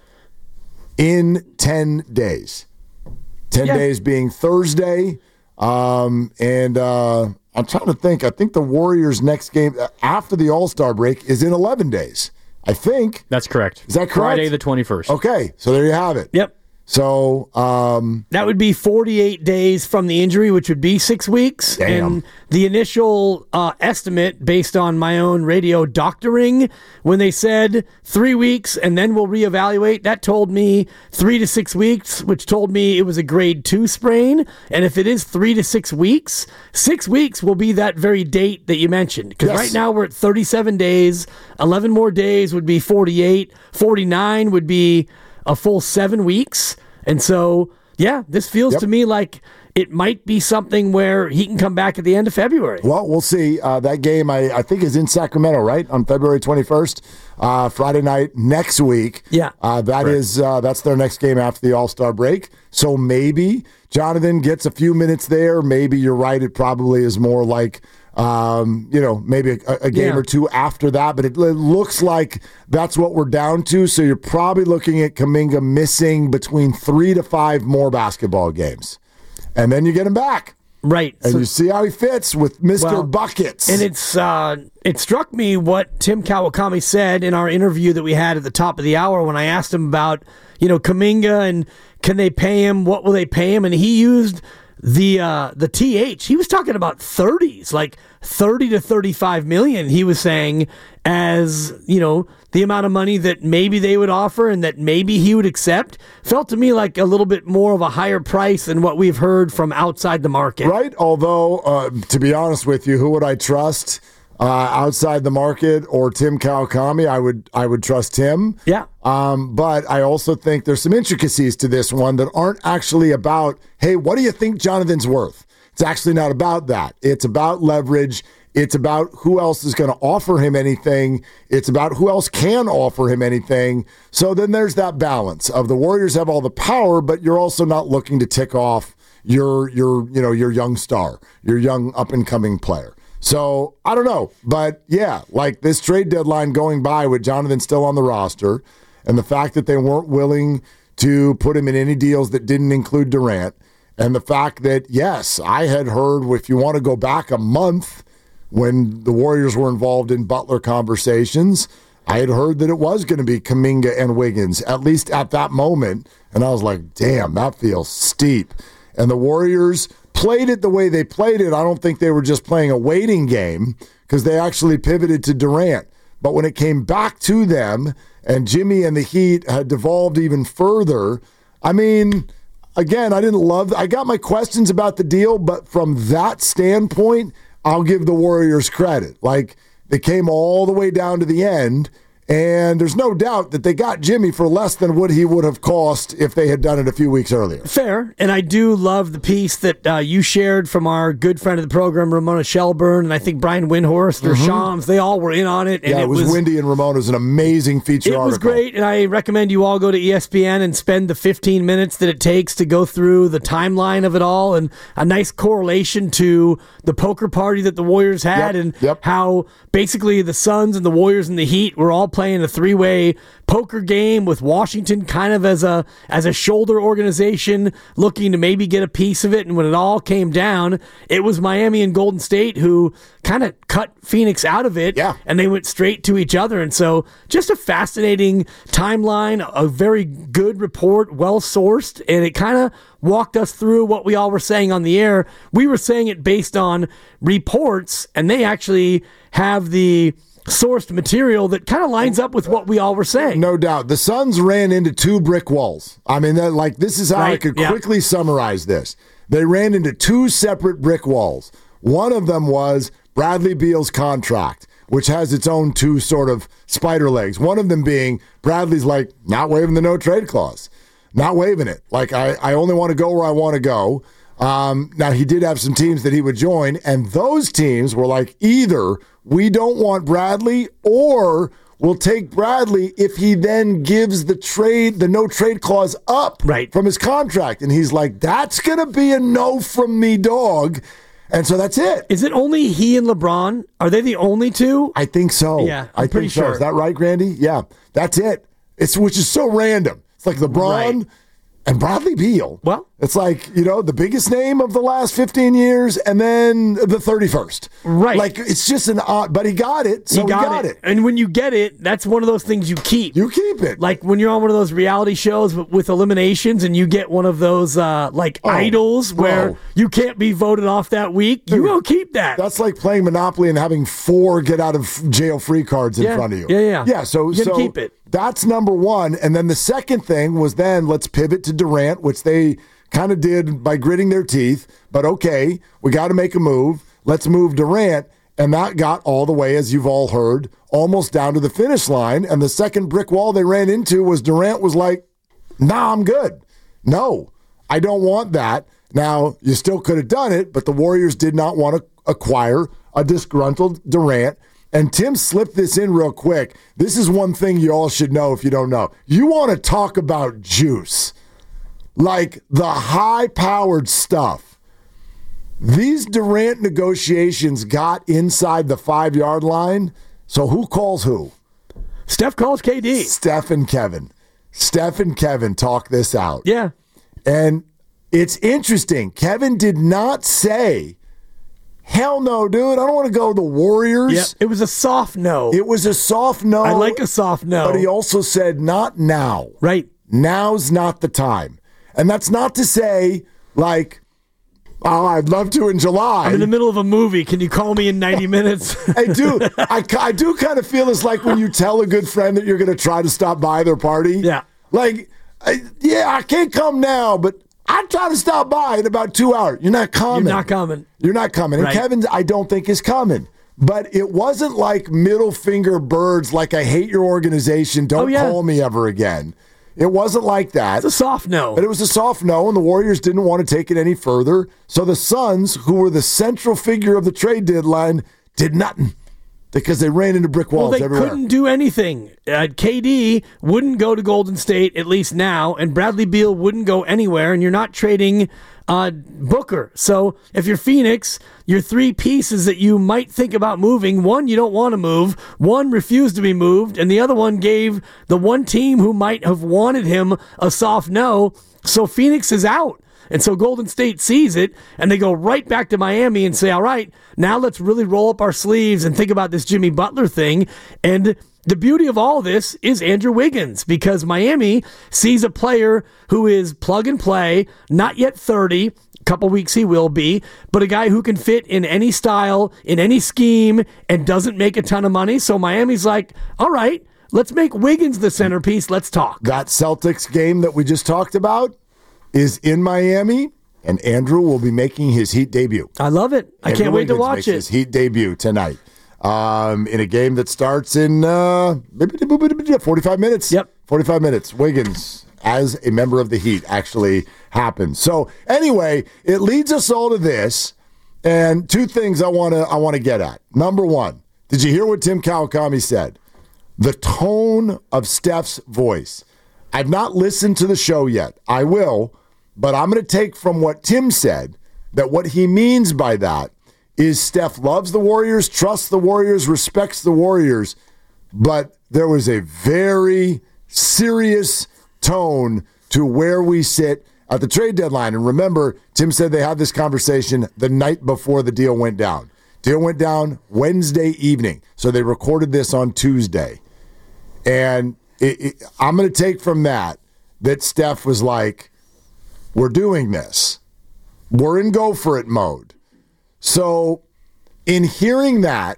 in 10 days. 10 days being Thursday. I'm trying to think. I think the Warriors' next game after the All-Star break is in 11 days. I think. That's correct. Is that correct? Friday the 21st. Okay, so there you have it. Yep. So that would be 48 days from the injury, which would be 6 weeks. Damn. And the initial estimate, based on my own radio doctoring, when they said 3 weeks and then we'll reevaluate, that told me 3 to 6 weeks, which told me it was a grade 2 sprain. And if it is 3 to 6 weeks, 6 weeks will be that very date that you mentioned. Because right now we're at 37 days. 11 more days would be 48. 49 would be a full 7 weeks. And so, yeah, this feels to me like it might be something where he can come back at the end of February. Well, we'll see. That game, I think, is in Sacramento, right? On February 21st, Friday night next week. Yeah. That's their next game after the All-Star break. So maybe Jonathan gets a few minutes there. Maybe you're right. It probably is more like Maybe a game or two after that, but it looks like that's what we're down to. So you're probably looking at Kuminga missing between 3 to 5 more basketball games. And then you get him back. Right. And you see how he fits with Mr. Buckets. And it struck me what Tim Kawakami said in our interview that we had at the top of the hour when I asked him about, Kuminga and can they pay him? What will they pay him? And he used the TH. He was talking about 30s, like 30 to 35 million, he was saying, as, the amount of money that maybe they would offer and that maybe he would accept. Felt to me like a little bit more of a higher price than what we've heard from outside the market. Right, although, to be honest with you, who would I trust? Outside the market or Tim Kawakami? I would trust him. Yeah. But I also think there's some intricacies to this one that aren't actually about, hey, what do you think Jonathan's worth? It's actually not about that. It's about leverage. It's about who else is going to offer him anything. It's about who else can offer him anything. So then there's that balance of the Warriors have all the power, but you're also not looking to tick off your young star, your young up-and-coming player. So, I don't know. But, yeah, like this trade deadline going by with Jonathan still on the roster and the fact that they weren't willing to put him in any deals that didn't include Durant, and the fact that, yes, I had heard, if you want to go back a month when the Warriors were involved in Butler conversations, I had heard that it was going to be Kuminga and Wiggins, at least at that moment. And I was like, damn, that feels steep. And the Warriors played it the way they played it. I don't think they were just playing a waiting game because they actually pivoted to Durant. But when it came back to them and Jimmy and the Heat had devolved even further, I mean, again, I got my questions about the deal, but from that standpoint, I'll give the Warriors credit. Like, they came all the way down to the end, and there's no doubt that they got Jimmy for less than what he would have cost if they had done it a few weeks earlier. Fair, and I do love the piece that you shared from our good friend of the program, Ramona Shelburne, and I think Brian Windhorst or Shams. They all were in on it. And it was Windy and Ramona. It was an amazing feature article. It was great, and I recommend you all go to ESPN and spend the 15 minutes that it takes to go through the timeline of it all, and a nice correlation to the poker party that the Warriors had, and how basically the Suns and the Warriors and the Heat were all playing a three-way poker game with Washington kind of as a shoulder organization looking to maybe get a piece of it. And when it all came down, it was Miami and Golden State who kind of cut Phoenix out of it, and they went straight to each other. And so just a fascinating timeline, a very good report, well-sourced, and it kind of walked us through what we all were saying on the air. We were saying it based on reports, and they actually have the sourced material that kind of lines up with what we all were saying. No doubt. The Suns ran into 2 brick walls. I mean, this is how I could quickly summarize this. They ran into 2 separate brick walls. One of them was Bradley Beal's contract, which has its own 2 sort of spider legs. One of them being Bradley's like, not waiving the no-trade clause. Not waiving it. Like, I only want to go where I want to go. Now, he did have some teams that he would join, and those teams were like, either we don't want Bradley, or we'll take Bradley if he then gives the no-trade clause up from his contract. And he's like, that's going to be a no from me, dog. And so that's it. Is it only he and LeBron? Are they the only 2? I think so. Yeah, I think so. sure. Is that right, Grandy? Yeah, that's it. Which is so random. It's like LeBron and Bradley Beal. Well, it's like, the biggest name of the last 15 years and then the 31st. Right. Like, it's just an odd, but he got it, so he got it. And when you get it, that's one of those things you keep. You keep it. Like when you're on one of those reality shows with eliminations and you get one of those, idols where you can't be voted off that week, you will keep that. That's like playing Monopoly and having 4 get out of jail free cards in front of you. Yeah, so you gotta keep it. That's number one. And then the second thing was then let's pivot to Durant, which they kind of did by gritting their teeth. But okay, we got to make a move. Let's move Durant. And that got all the way, as you've all heard, almost down to the finish line. And the second brick wall they ran into was Durant was like, nah, I'm good. No, I don't want that. Now, you still could have done it, but the Warriors did not want to acquire a disgruntled Durant. And Tim slipped this in real quick. This is one thing you all should know if you don't know. You want to talk about juice, like the high-powered stuff. These Durant negotiations got inside the 5-yard line. So who calls who? Steph calls KD. Steph and Kevin talk this out. Yeah. And it's interesting. Kevin did not say, hell no, dude, I don't want to go to the Warriors. Yeah, it was a soft no. It was a soft no. I like a soft no. But he also said, not now. Right. Now's not the time. And that's not to say, like, oh, I'd love to in July. I'm in the middle of a movie. Can you call me in 90 minutes? I do kind of feel it's like when you tell a good friend that you're going to try to stop by their party. Yeah. Like, I can't come now, but I'll try to stop by in about 2 hours. You're not coming. You're not coming. And Right. Kevin, I don't think, is coming. But it wasn't like middle finger birds, like I hate your organization, don't call me ever again. It wasn't like that. It's a soft no. But it was a soft no, and the Warriors didn't want to take it any further. So the Suns, who were the central figure of the trade deadline, did nothing because they ran into brick walls everywhere. Well, they couldn't do anything. KD wouldn't go to Golden State, at least now, and Bradley Beal wouldn't go anywhere, and you're not trading Booker. So if you're Phoenix, your three pieces that you might think about moving, one you don't want to move, one refused to be moved, and the other one gave the one team who might have wanted him a soft no. So Phoenix is out. And so Golden State sees it, and they go right back to Miami and say, all right, now let's really roll up our sleeves and think about this Jimmy Butler thing. And the beauty of all this is Andrew Wiggins, because Miami sees a player who is plug and play, not yet 30, a couple weeks he will be, but a guy who can fit in any style, in any scheme, and doesn't make a ton of money. So Miami's like, all right, let's make Wiggins the centerpiece. Let's talk. That Celtics game that we just talked about is in Miami, and Andrew will be making his Heat debut. I love it. I can't wait to watch it. His Heat debut tonight in a game that starts in 45 minutes. Yep. 45 minutes. Wiggins, as a member of the Heat, actually happens. So anyway, it leads us all to this, and two things I want to get at. Number one, did you hear what Tim Kawakami said? The tone of Steph's voice. I've not listened to the show yet. I will. But I'm going to take from what Tim said that what he means by that is Steph loves the Warriors, trusts the Warriors, respects the Warriors, but there was a very serious tone to where we sit at the trade deadline. And remember, Tim said they had this conversation the night before the deal went down. Deal went down Wednesday evening, so they recorded this on Tuesday. And I'm going to take from that Steph was like, we're doing this. We're in go for it mode. So in hearing that,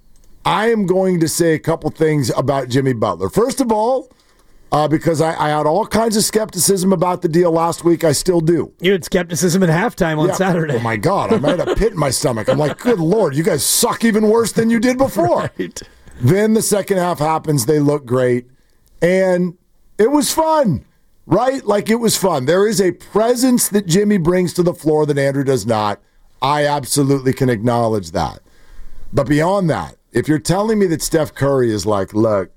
I am going to say a couple things about Jimmy Butler. First of all, because I had all kinds of skepticism about the deal last week. I still do. You had skepticism at halftime on Saturday. Oh, my God. I had a pit in my stomach. I'm like, good Lord, you guys suck even worse than you did before. Right. Then the second half happens. They look great. And it was fun. Right? Like, it was fun. There is a presence that Jimmy brings to the floor that Andrew does not. I absolutely can acknowledge that. But beyond that, if you're telling me that Steph Curry is like, look,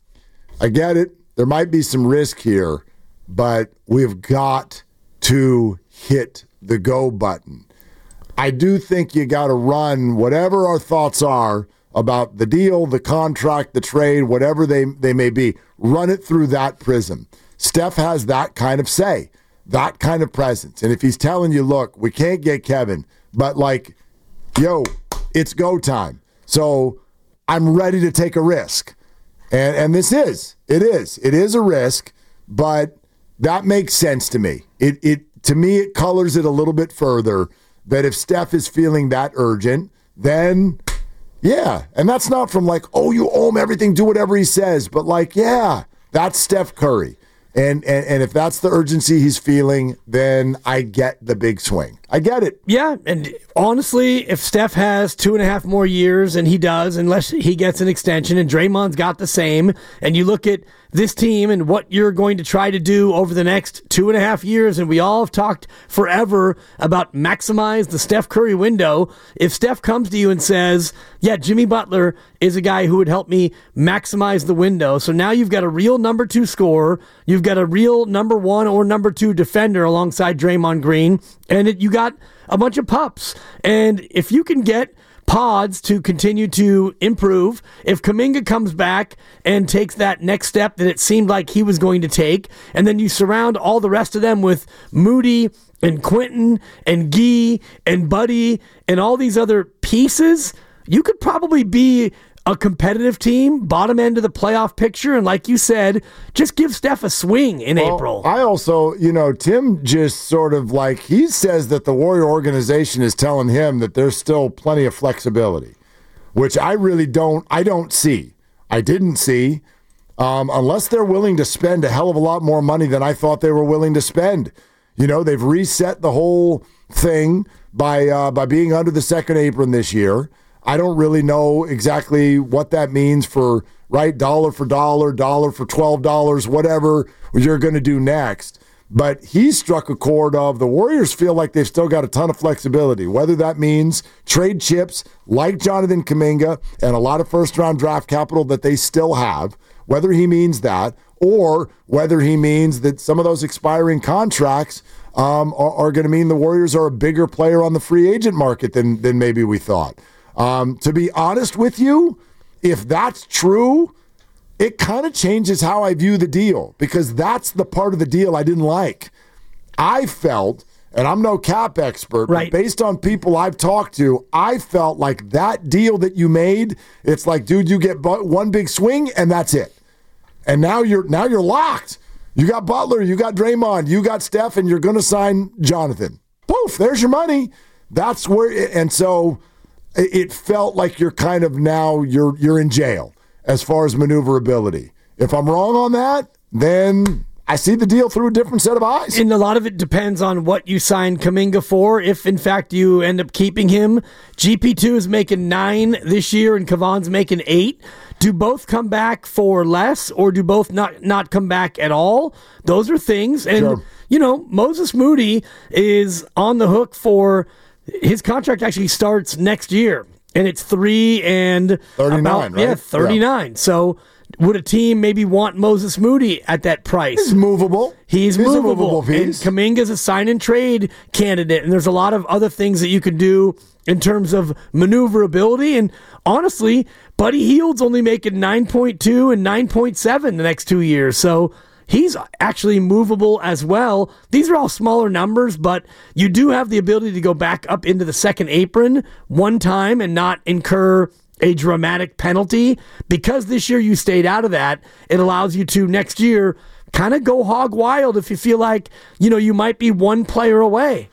I get it. There might be some risk here, but we've got to hit the go button. I do think you got to run whatever our thoughts are about the deal, the contract, the trade, whatever they may be. Run it through that prism. Steph has that kind of say, that kind of presence. And if he's telling you, look, we can't get Kevin, but like, yo, it's go time. So I'm ready to take a risk. And this is a risk, but that makes sense to me. To me, it colors it a little bit further that if Steph is feeling that urgent, then yeah. And that's not from like, oh, you owe him everything, do whatever he says. But like, yeah, that's Steph Curry. And if that's the urgency he's feeling, then I get the big swing. I get it. Yeah, and honestly, if Steph has 2.5 more years, and he does, unless he gets an extension, and Draymond's got the same, and you look at this team and what you're going to try to do over the next 2.5 years, and we all have talked forever about maximize the Steph Curry window. If Steph comes to you and says, yeah, Jimmy Butler is a guy who would help me maximize the window, so now you've got a real number 2 scorer, you've got a real number 1 or number 2 defender alongside Draymond Green, and you got a bunch of pups. And if you can get Pods to continue to improve, if Kuminga comes back and takes that next step that it seemed like he was going to take, and then you surround all the rest of them with Moody and Quentin and Guy and Buddy and all these other pieces, you could probably be a competitive team, bottom end of the playoff picture, and like you said, just give Steph a swing in April. I also, Tim just sort of he says that the Warrior organization is telling him that there's still plenty of flexibility, which I don't see. I didn't see, unless they're willing to spend a hell of a lot more money than I thought they were willing to spend. They've reset the whole thing by being under the second apron this year. I don't really know exactly what that means for dollar for dollar, dollar for $12, whatever you're going to do next. But he struck a chord of the Warriors feel like they've still got a ton of flexibility, whether that means trade chips like Jonathan Kuminga and a lot of first-round draft capital that they still have, whether he means that, or whether he means that some of those expiring contracts are going to mean the Warriors are a bigger player on the free agent market than maybe we thought. To be honest with you, if that's true, it kind of changes how I view the deal, because that's the part of the deal I didn't like. I felt, and I'm no cap expert, but based on people I've talked to, I felt like that deal that you made, it's like, dude, you get one big swing and that's it. And now you're locked. You got Butler, you got Draymond, you got Steph, and you're going to sign Jonathan. Poof, there's your money. That's where, and so it felt like you're kind of now you're in jail as far as maneuverability. If I'm wrong on that, then I see the deal through a different set of eyes. And a lot of it depends on what you sign Kuminga for. If, in fact, you end up keeping him, GP2 is making 9 this year and Kevon's making 8. Do both come back for less, or do both not come back at all? Those are things. And, Moses Moody is on the hook for his contract actually starts next year, and it's 3 and 39, right? Yeah, 39. Yeah. So would a team maybe want Moses Moody at that price? He's movable. He's movable. And Kuminga's a sign and trade candidate, and there's a lot of other things that you could do in terms of maneuverability. And honestly, Buddy Hield's only making 9.2 and 9.7 the next 2 years. So he's actually movable as well. These are all smaller numbers, but you do have the ability to go back up into the second apron one time and not incur a dramatic penalty. Because this year you stayed out of that, it allows you to next year kind of go hog wild if you feel like, you might be one player away.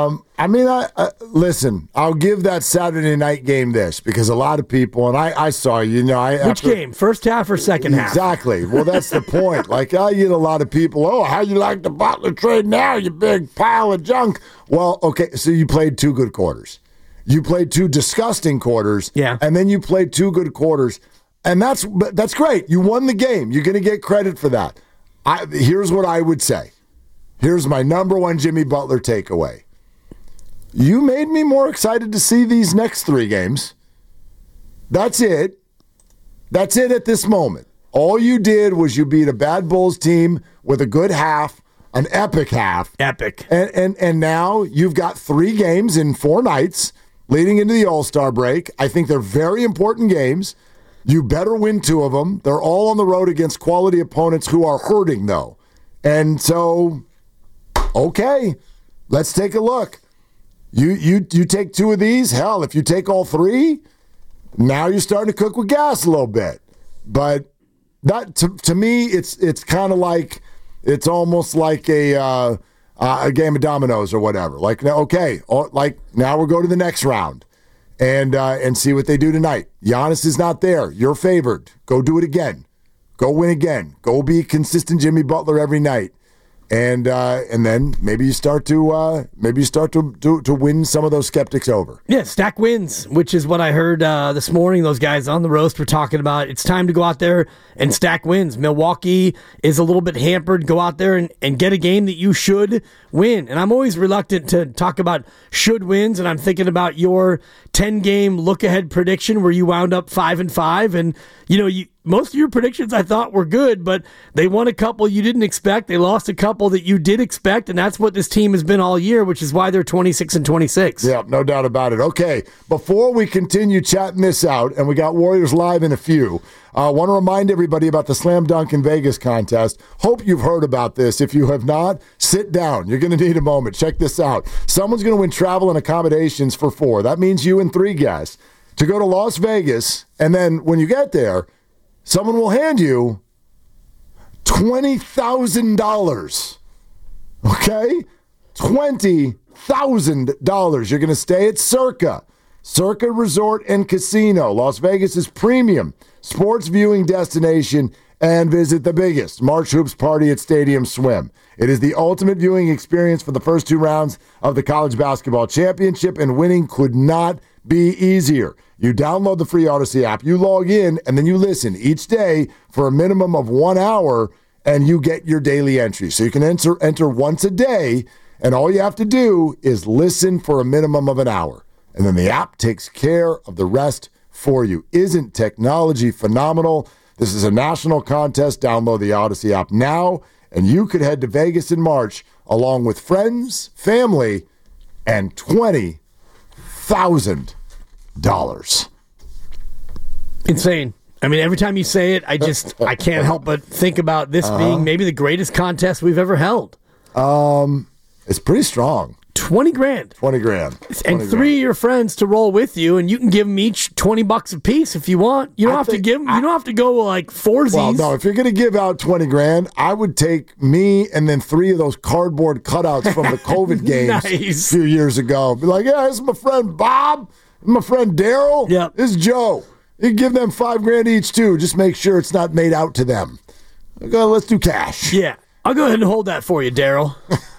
Listen, I'll give that Saturday night game this, because a lot of people, and I saw, Which game? First half or second half? Exactly. Well, that's the point. I get a lot of people, how you like the Butler trade now, you big pile of junk? Well, okay, so you played 2 good quarters. You played 2 disgusting quarters, and then you played 2 good quarters, and that's great. You won the game. You're going to get credit for that. Here's what I would say. Here's my number one Jimmy Butler takeaway. You made me more excited to see these next 3 games. That's it. That's it at this moment. All you did was you beat a bad Bulls team with a good half, an epic half. Epic. And now you've got 3 games in 4 nights leading into the All-Star break. I think they're very important games. You better win 2 of them. They're all on the road against quality opponents who are hurting, though. And so, okay, let's take a look. You take 2 of these. Hell, if you take all 3, now you're starting to cook with gas a little bit. But that to me, it's kind of like, it's almost like a game of dominoes or whatever. Now we'll go to the next round and see what they do tonight. Giannis is not there. You're favored. Go do it again. Go win again. Go be consistent Jimmy Butler every night. And then maybe you start to win some of those skeptics over. Yeah, stack wins, which is what I heard this morning. Those guys on the roast were talking about. It's time to go out there and stack wins. Milwaukee is a little bit hampered. Go out there and get a game that you should win. And I'm always reluctant to talk about should wins, and I'm thinking about your 10-game look-ahead prediction where you wound up 5-5, and most of your predictions I thought were good, but they won a couple you didn't expect. They lost a couple that you did expect, and that's what this team has been all year, which is why they're 26-26. Yeah, no doubt about it. Okay, before we continue chatting this out, and we got Warriors Live in a few, I want to remind everybody about the Slam Dunk in Vegas contest. Hope you've heard about this. If you have not, sit down. You're going to need a moment. Check this out. Someone's going to win travel and accommodations for 4. That means you and 3 guests to go to Las Vegas, and then when you get there, someone will hand you $20,000. Okay? $20,000. You're going to stay at Circa Resort and Casino, Las Vegas's premium sports viewing destination, and visit the biggest March Hoops party at Stadium Swim. It is the ultimate viewing experience for the first 2 rounds of the College Basketball Championship, and winning could not be easier. You download the free Odyssey app, you log in, and then you listen each day for a minimum of 1 hour, and you get your daily entry. So you can enter once a day, and all you have to do is listen for a minimum of an hour. And then the app takes care of the rest for you. Isn't technology phenomenal? This is a national contest. Download the Odyssey app now, and you could head to Vegas in March along with friends, family, and $20,000. Insane. I mean, every time you say it, I can't help but think about this being maybe the greatest contest we've ever held. It's pretty strong. $20,000. $20,000. And 3 of your friends to roll with you, and you can give them each $20 a piece if you want. You don't have to give them. You don't have to go like foursies. Well, no. If you're going to give out $20,000, I would take me and then 3 of those cardboard cutouts from the COVID games a few years ago. Be like, yeah, this is my friend Bob, my friend Daryl. Yeah, this is Joe. You give them $5,000 each too. Just make sure it's not made out to them. Let's do cash. Yeah, I'll go ahead and hold that for you, Daryl.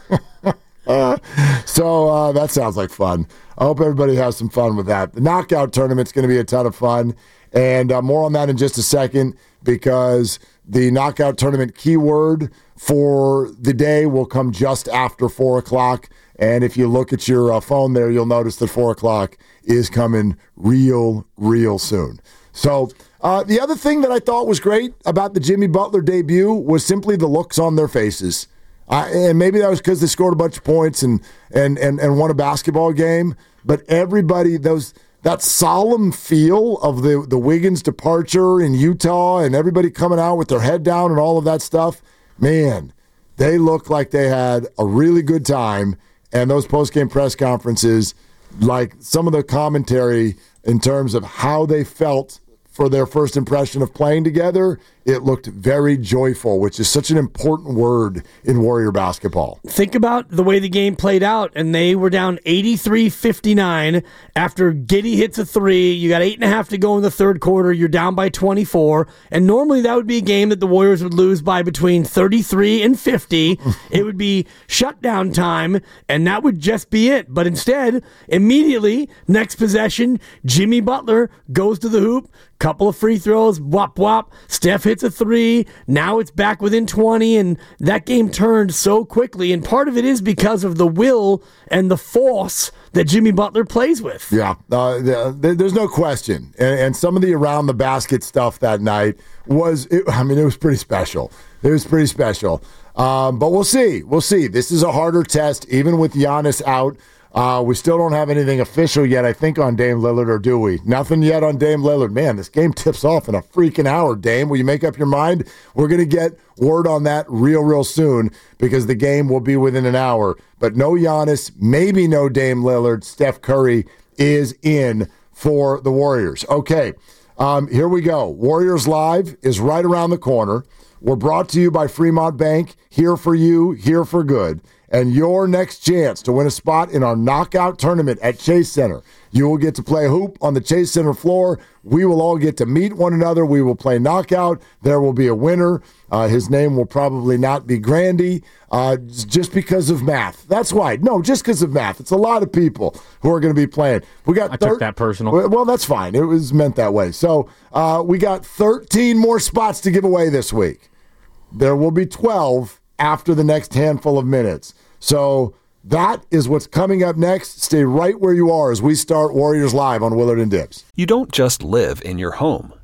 So that sounds like fun. I hope everybody has some fun with that. The knockout tournament's going to be a ton of fun, and more on that in just a second, because the knockout tournament keyword for the day will come just after 4 o'clock. And if you look at your phone there, you'll notice that 4 o'clock is coming real soon. So the other thing that I thought was great about the Jimmy Butler debut was simply the looks on their faces. And maybe that was because they scored a bunch of points and won a basketball game. But everybody, that solemn feel of the Wiggins departure in Utah and everybody coming out with their head down and all of that stuff, man, they looked like they had a really good time. And those post-game press conferences, like some of the commentary in terms of how they felt for their first impression of playing together, it looked very joyful, which is such an important word in Warrior basketball. Think about the way the game played out, and they were down 83-59 after Giddey hits a 3. You got 8.5 to go in the third quarter. You're down by 24, and normally that would be a game that the Warriors would lose by between 33 and 50. It would be shutdown time, and that would just be it. But instead, immediately, next possession, Jimmy Butler goes to the hoop, couple of free throws, whop, whop. Steph hits a 3. Now it's back within 20, and that game turned so quickly. And part of it is because of the will and the force that Jimmy Butler plays with. Yeah, there's no question. And some of the around the basket stuff that night it was pretty special. It was pretty special. But we'll see. This is a harder test, even with Giannis out. We still don't have anything official yet, I think, on Dame Lillard, or do we? Nothing yet on Dame Lillard. Man, this game tips off in a freaking hour, Dame. Will you make up your mind? We're going to get word on that real soon, because the game will be within an hour. But no Giannis, maybe no Dame Lillard. Steph Curry is in for the Warriors. Okay, here we go. Warriors Live is right around the corner. We're brought to you by Fremont Bank, here for you, here for good. And your next chance to win a spot in our knockout tournament at Chase Center. You will get to play hoop on the Chase Center floor. We will all get to meet one another. We will play knockout. There will be a winner. His name will probably not be Grandy, just because of math. That's why. No, just because of math. It's a lot of people who are going to be playing. I took that personal. Well, that's fine. It was meant that way. So we got 13 more spots to give away this week. There will be 12 after the next handful of minutes. So that is what's coming up next. Stay right where you are as we start Warriors Live on Willard and Dibs. You don't just live in your home.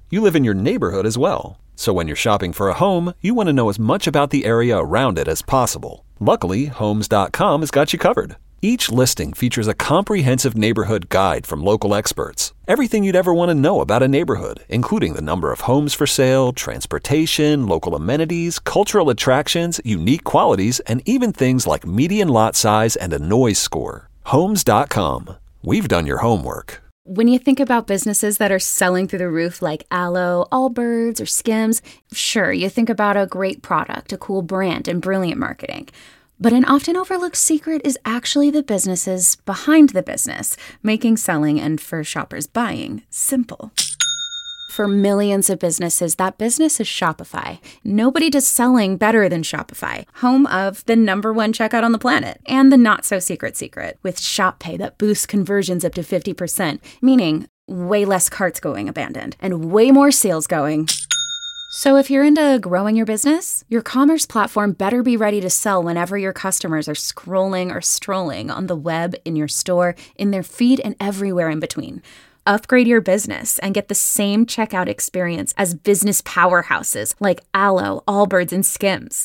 you live in your neighborhood as well. So when you're shopping for a home, you want to know as much about the area around it as possible. Luckily, Homes.com has got you covered. Each listing features a comprehensive neighborhood guide from local experts. Everything you'd ever want to know about a neighborhood, including the number of homes for sale, transportation, local amenities, cultural attractions, unique qualities, and even things like median lot size and a noise score. Homes.com. We've done your homework. When you think about businesses that are selling through the roof like Aloe, Allbirds, or Skims, sure, you think about a great product, a cool brand, and brilliant marketing. But an often overlooked secret is actually the businesses behind the business, making selling and for shoppers buying simple. For millions of businesses, that business is Shopify. Nobody does selling better than Shopify, home of the #1 checkout on the planet, and the not-so-secret secret, with Shop Pay that boosts conversions up to 50%, meaning way less carts going abandoned, and way more sales going. So if you're into growing your business, your commerce platform better be ready to sell whenever your customers are scrolling or strolling on the web, in your store, in their feed, and everywhere in between. Upgrade your business and get the same checkout experience as business powerhouses like Aloe, Allbirds, and Skims.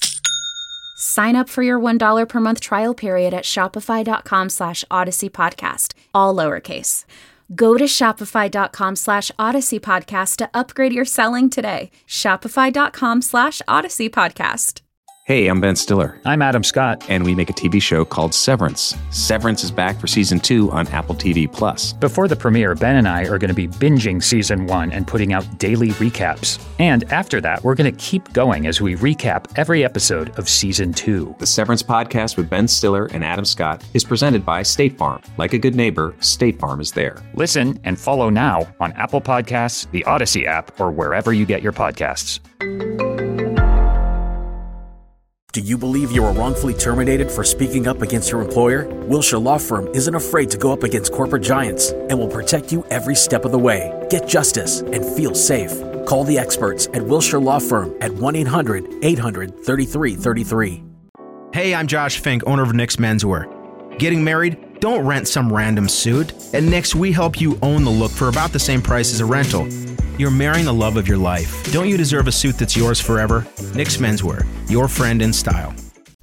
Sign up for your $1 per month trial period at shopify.com/Odyssey Podcast, all lowercase. Go to shopify.com/Odyssey Podcast to upgrade your selling today. Shopify.com/Odyssey Podcast. Hey, I'm Ben Stiller. I'm Adam Scott. And we make a TV show called Severance. Severance is back for Season 2 on Apple TV+. Before the premiere, Ben and I are going to be binging Season 1 and putting out daily recaps. And after that, we're going to keep going as we recap every episode of Season 2. The Severance podcast with Ben Stiller and Adam Scott is presented by State Farm. Like a good neighbor, State Farm is there. Listen and follow now on Apple Podcasts, the Odyssey app, or wherever you get your podcasts. Do you believe you were wrongfully terminated for speaking up against your employer? Wilshire Law Firm isn't afraid to go up against corporate giants and will protect you every step of the way. Get justice and feel safe. Call the experts at Wilshire Law Firm at 1-800-800-3333. Hey, I'm Josh Fink, owner of Nick's Menswear. Getting married? Don't rent some random suit. At Nick's, we help you own the look for about the same price as a rental. You're marrying the love of your life. Don't you deserve a suit that's yours forever? Nick's Menswear, your friend in style.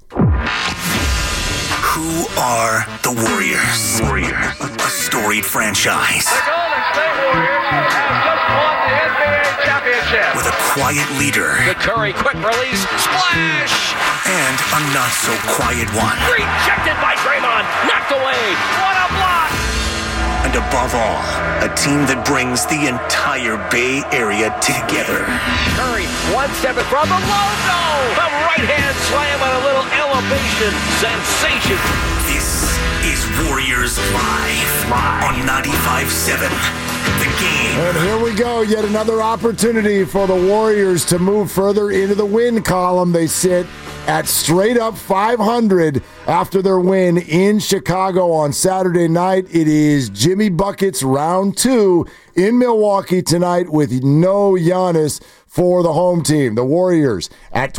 Who are the Warriors? A storied franchise. The Golden State Warriors have just won the NBA championship. With a quiet leader. The Curry quick release splash. And a not-so-quiet one. Rejected by Draymond. Knocked away. What a block. And above all, a team that brings the entire Bay Area together. Curry, one step in front, the logo! The right-hand slam on a little elevation sensation. This is Warriors Live on 95.7 The Game. And here we go, yet another opportunity for the Warriors to move further into the win column. They sit at straight up 500 after their win in Chicago on Saturday night. It is Jimmy Buckets round 2 in Milwaukee tonight with no Giannis for the home team. The Warriors at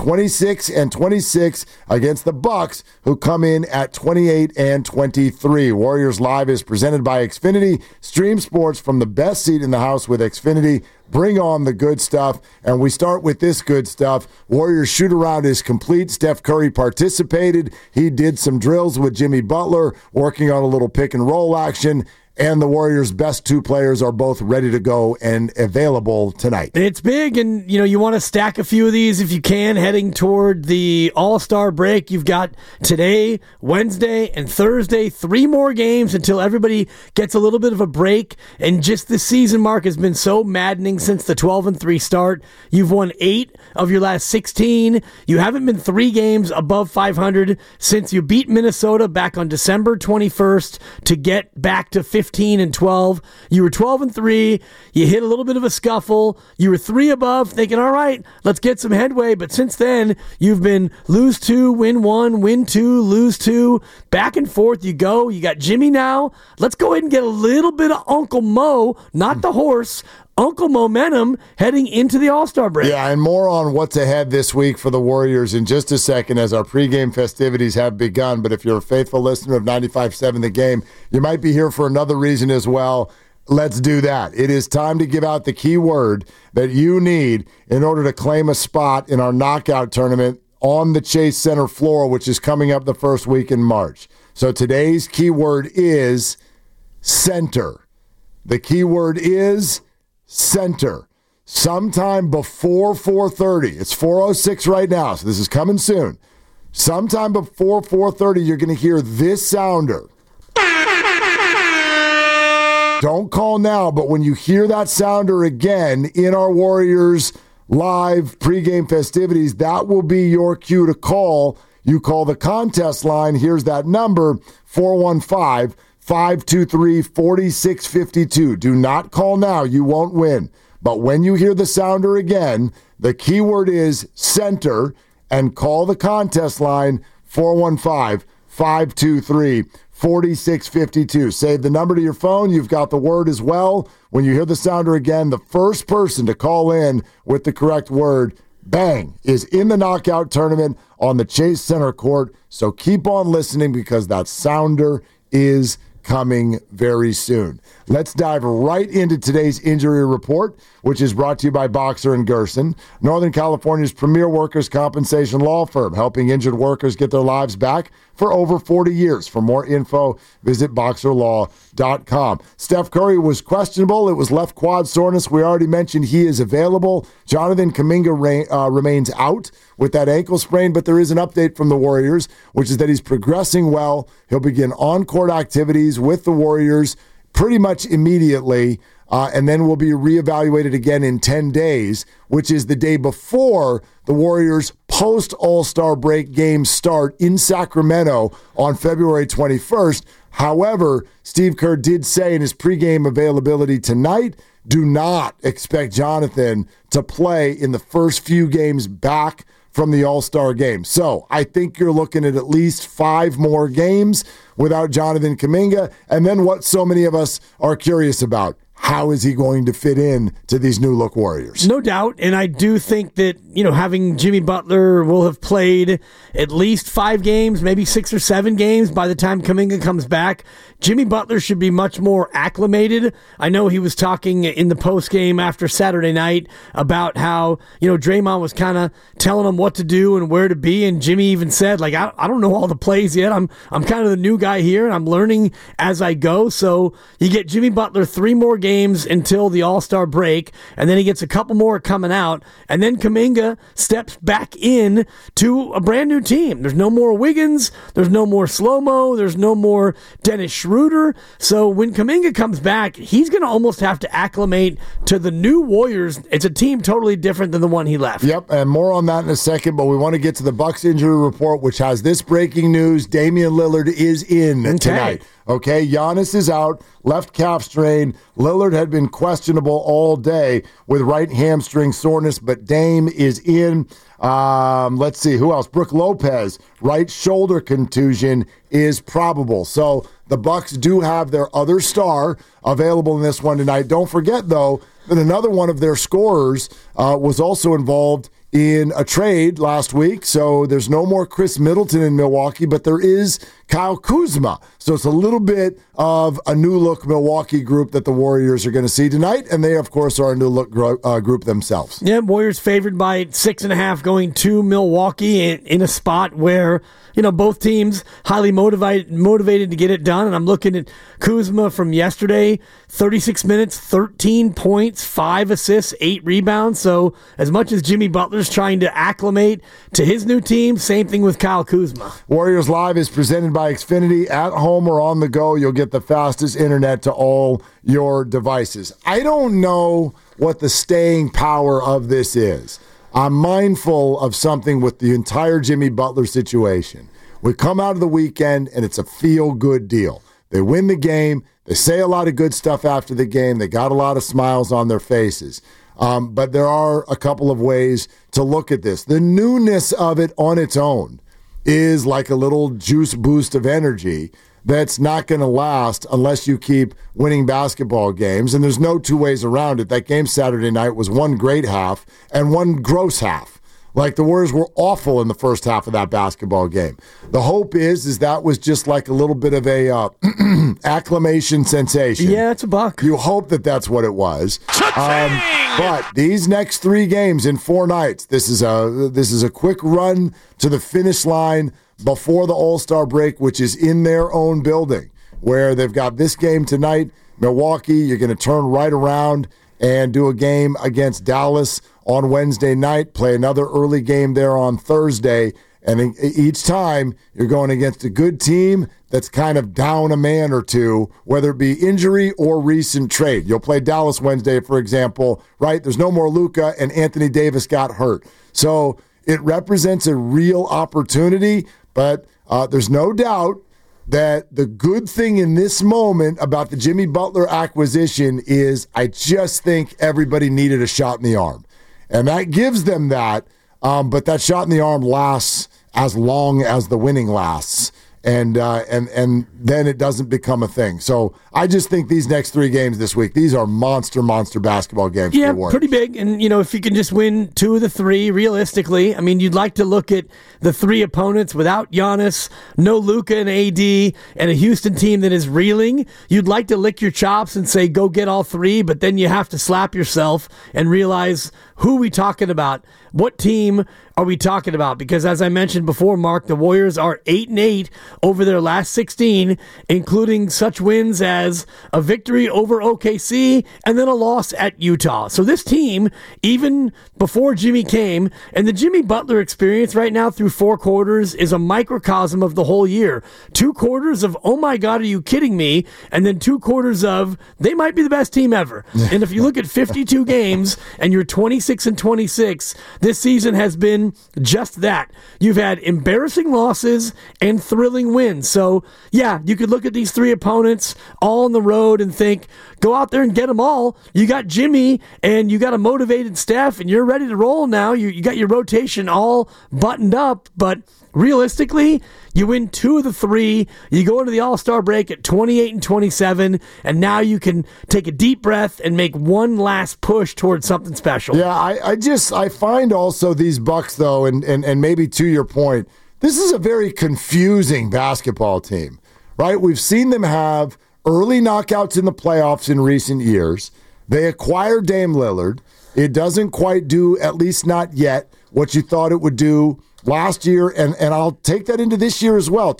26-26 against the Bucks, who come in at 28-23. Warriors Live is presented by Xfinity. Stream sports from the best seat in the house with Xfinity. Bring on the good stuff. And we start with this good stuff. Warriors shoot-around is complete. Steph Curry participated. He did some drills with Jimmy Butler, working on a little pick-and-roll action. And the Warriors' best 2 players are both ready to go and available tonight. It's big, and you want to stack a few of these if you can, heading toward the All-Star break. You've got today, Wednesday, and Thursday, 3 more games until everybody gets a little bit of a break. And just the season mark has been so maddening since the 12-3 start. You've won 8 of your last 16. You haven't been 3 games above 500 since you beat Minnesota back on December 21st to get back to 15-12. You were 12-3. You hit a little bit of a scuffle. You were 3 above, thinking, all right, let's get some headway. But since then, you've been lose 2, win 1, win 2, lose 2. Back and forth you go. You got Jimmy now. Let's go ahead and get a little bit of Uncle Mo, not the horse, Uncle momentum heading into the All-Star break. Yeah, and more on what's ahead this week for the Warriors in just a second as our pregame festivities have begun. But if you're a faithful listener of 95.7 The Game, you might be here for another reason as well. Let's do that. It is time to give out the key word that you need in order to claim a spot in our knockout tournament on the Chase Center floor, which is coming up the first week in March. So today's key word is center. The key word is center. Sometime before 4:30. It's 4:06 right now, so this is coming soon. Sometime before 4:30, you're going to hear this sounder. Don't call now, but when you hear that sounder again in our Warriors live pregame festivities, that will be your cue to call. You call the contest line. Here's that number, 415-523-4652. Do not call now. You won't win. But when you hear the sounder again, the keyword is center, and call the contest line, 415-523-4652. Save the number to your phone. You've got the word as well. When you hear the sounder again, the first person to call in with the correct word, bang, is in the knockout tournament on the Chase Center court. So keep on listening because that sounder is coming very soon. Let's dive right into today's injury report, which is brought to you by Boxer & Gerson, Northern California's premier workers' compensation law firm, helping injured workers get their lives back for over 40 years. For more info, visit boxerlaw.com. Steph Curry was questionable. It was left quad soreness. We already mentioned he is available. Jonathan Kuminga remains out with that ankle sprain, but there is an update from the Warriors, which is that he's progressing well. He'll begin on-court activities with the Warriors pretty much immediately, and then will be reevaluated again in 10 days, which is the day before the Warriors' post-All-Star break games start in Sacramento on February 21st. However, Steve Kerr did say in his pregame availability tonight, do not expect Jonathan to play in the first few games back from the All-Star game. So I think you're looking at least 5 more games without Jonathan Kuminga. And then what so many of us are curious about, how is he going to fit in to these new look Warriors? No doubt. And I do think that, having Jimmy Butler will have played at least 5 games, maybe 6 or 7 games by the time Kuminga comes back. Jimmy Butler should be much more acclimated. I know he was talking in the postgame after Saturday night about how, Draymond was kind of telling him what to do and where to be. And Jimmy even said, I don't know all the plays yet. I'm kind of the new guy here and I'm learning as I go. So you get Jimmy Butler 3 more games until the All-Star break, and then he gets a couple more coming out, and then Kuminga steps back in to a brand new team. There's no more Wiggins, there's no more Slow-Mo, there's no more Dennis Schroeder. So when Kuminga comes back, he's going to almost have to acclimate to the new Warriors. It's a team totally different than the one he left. Yep, and more on that in a second, but we want to get to the Bucks injury report, which has this breaking news. Damian Lillard is in tonight. Okay, Giannis is out, left calf strain. Lillard had been questionable all day with right hamstring soreness, but Dame is in. Let's see, who else? Brook Lopez, right shoulder contusion is probable. So the Bucks do have their other star available in this one tonight. Don't forget, though, that another one of their scorers was also involved in a trade last week. So there's no more Chris Middleton in Milwaukee, but there is Kyle Kuzma. So it's a little bit of a new look Milwaukee group that the Warriors are going to see tonight. And they, of course, are a new look group themselves. Yeah, Warriors favored by 6.5 going to Milwaukee in a spot where, both teams highly motivated to get it done. And I'm looking at Kuzma from yesterday, 36 minutes, 13 points, 5 assists, 8 rebounds. So as much as Jimmy Butler's trying to acclimate to his new team, same thing with Kyle Kuzma. Warriors Live is presented by Xfinity. At home or on the go, you'll get the fastest internet to all your devices. I don't know what the staying power of this is. I'm mindful of something with the entire Jimmy Butler situation. We come out of the weekend, and it's a feel-good deal. They win the game. They say a lot of good stuff after the game. They got a lot of smiles on their faces. But there are a couple of ways to look at this. The newness of it on its own is like a little juice boost of energy that's not going to last unless you keep winning basketball games. And there's no two ways around it. That game Saturday night was one great half and one gross half. Like, the Warriors were awful in the first half of that basketball game. The hope is that was just like a little bit of a acclamation sensation. Yeah, it's a buck. You hope that that's what it was. But these next 3 games in 4 nights, this is a quick run to the finish line before the All-Star break, which is in their own building, where they've got this game tonight, Milwaukee. You're going to turn right around and do a game against Dallas on Wednesday night, play another early game there on Thursday, and each time you're going against a good team that's kind of down a man or two, whether it be injury or recent trade. You'll play Dallas Wednesday, for example, right? There's no more Luka, and Anthony Davis got hurt. So it represents a real opportunity, but there's no doubt that the good thing in this moment about the Jimmy Butler acquisition is I just think everybody needed a shot in the arm. And that gives them that, but that shot in the arm lasts as long as the winning lasts. And then it doesn't become a thing. So I just think these next 3 games this week, these are monster basketball games. Yeah, for the Warriors. Pretty big. And, if you can just win 2 of the 3, realistically, I mean, you'd like to look at the 3 opponents without Giannis, no Luka and AD, and a Houston team that is reeling. You'd like to lick your chops and say, go get all 3, but then you have to slap yourself and realize, who are we talking about? What team are we talking about? Because as I mentioned before, Mark, the Warriors are 8-8 over their last 16, including such wins as a victory over OKC and then a loss at Utah. So this team, even before Jimmy came, and the Jimmy Butler experience right now through 4 quarters is a microcosm of the whole year. 2 quarters of, oh my God, are you kidding me? And then 2 quarters of, they might be the best team ever. And if you look at 52 games and you're 26-26, this season has been just that. You've had embarrassing losses and thrilling wins. So, yeah, you could look at these 3 opponents all on the road and think, go out there and get them all. You got Jimmy and you got a motivated staff and you're ready to roll now. You got your rotation all buttoned up, but realistically, you win 2 of the 3. You go into the All-Star break at 28-27, and now you can take a deep breath and make one last push towards something special. Yeah, I find also these Bucks, though, and maybe to your point, this is a very confusing basketball team, right? We've seen them have early knockouts in the playoffs in recent years. They acquired Dame Lillard. It doesn't quite do, at least not yet, what you thought it would do last year, and I'll take that into this year as well.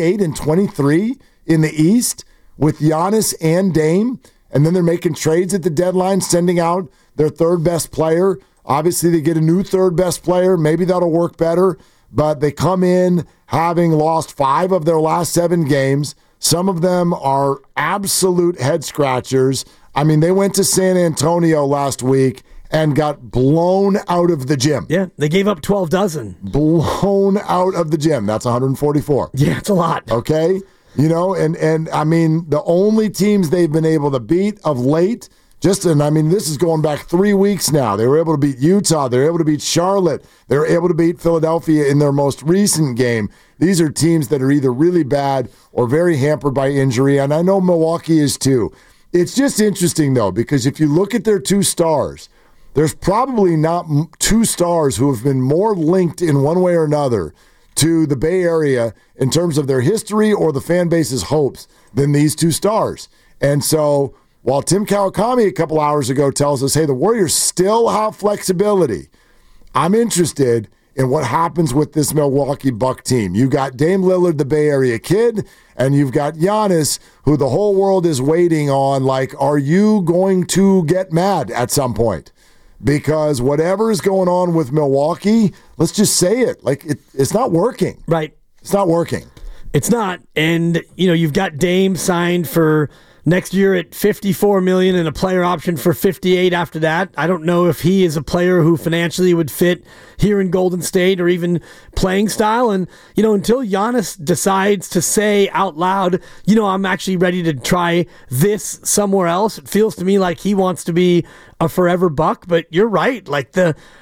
28-23 in the East with Giannis and Dame, and then they're making trades at the deadline, sending out their 3rd best player. Obviously, they get a new 3rd best player. Maybe that'll work better, but they come in having lost 5 of their last 7 games. Some of them are absolute head-scratchers. I mean, they went to San Antonio last week and got blown out of the gym. Yeah, they gave up 12 dozen. Blown out of the gym. That's 144. Yeah, it's a lot. Okay? And I mean, the only teams they've been able to beat of late, this is going back 3 weeks now. They were able to beat Utah. They were able to beat Charlotte. They were able to beat Philadelphia in their most recent game. These are teams that are either really bad or very hampered by injury, and I know Milwaukee is too. It's just interesting, though, because if you look at their 2 stars, there's probably not 2 stars who have been more linked in one way or another to the Bay Area in terms of their history or the fan base's hopes than these 2 stars. And so while Tim Kawakami a couple hours ago tells us, hey, the Warriors still have flexibility, I'm interested in what happens with this Milwaukee Buck team. You got Dame Lillard, the Bay Area kid, and you've got Giannis, who the whole world is waiting on, like, are you going to get mad at some point? Because whatever is going on with Milwaukee, let's just say it, like it's not working. Right. It's not working. It's not. And, you've got Dame signed for next year at $54 million and a player option for $58 after that. I don't know if he is a player who financially would fit here in Golden State or even playing style. And, until Giannis decides to say out loud, I'm actually ready to try this somewhere else, it feels to me like he wants to be a forever Buck. But you're right. Like the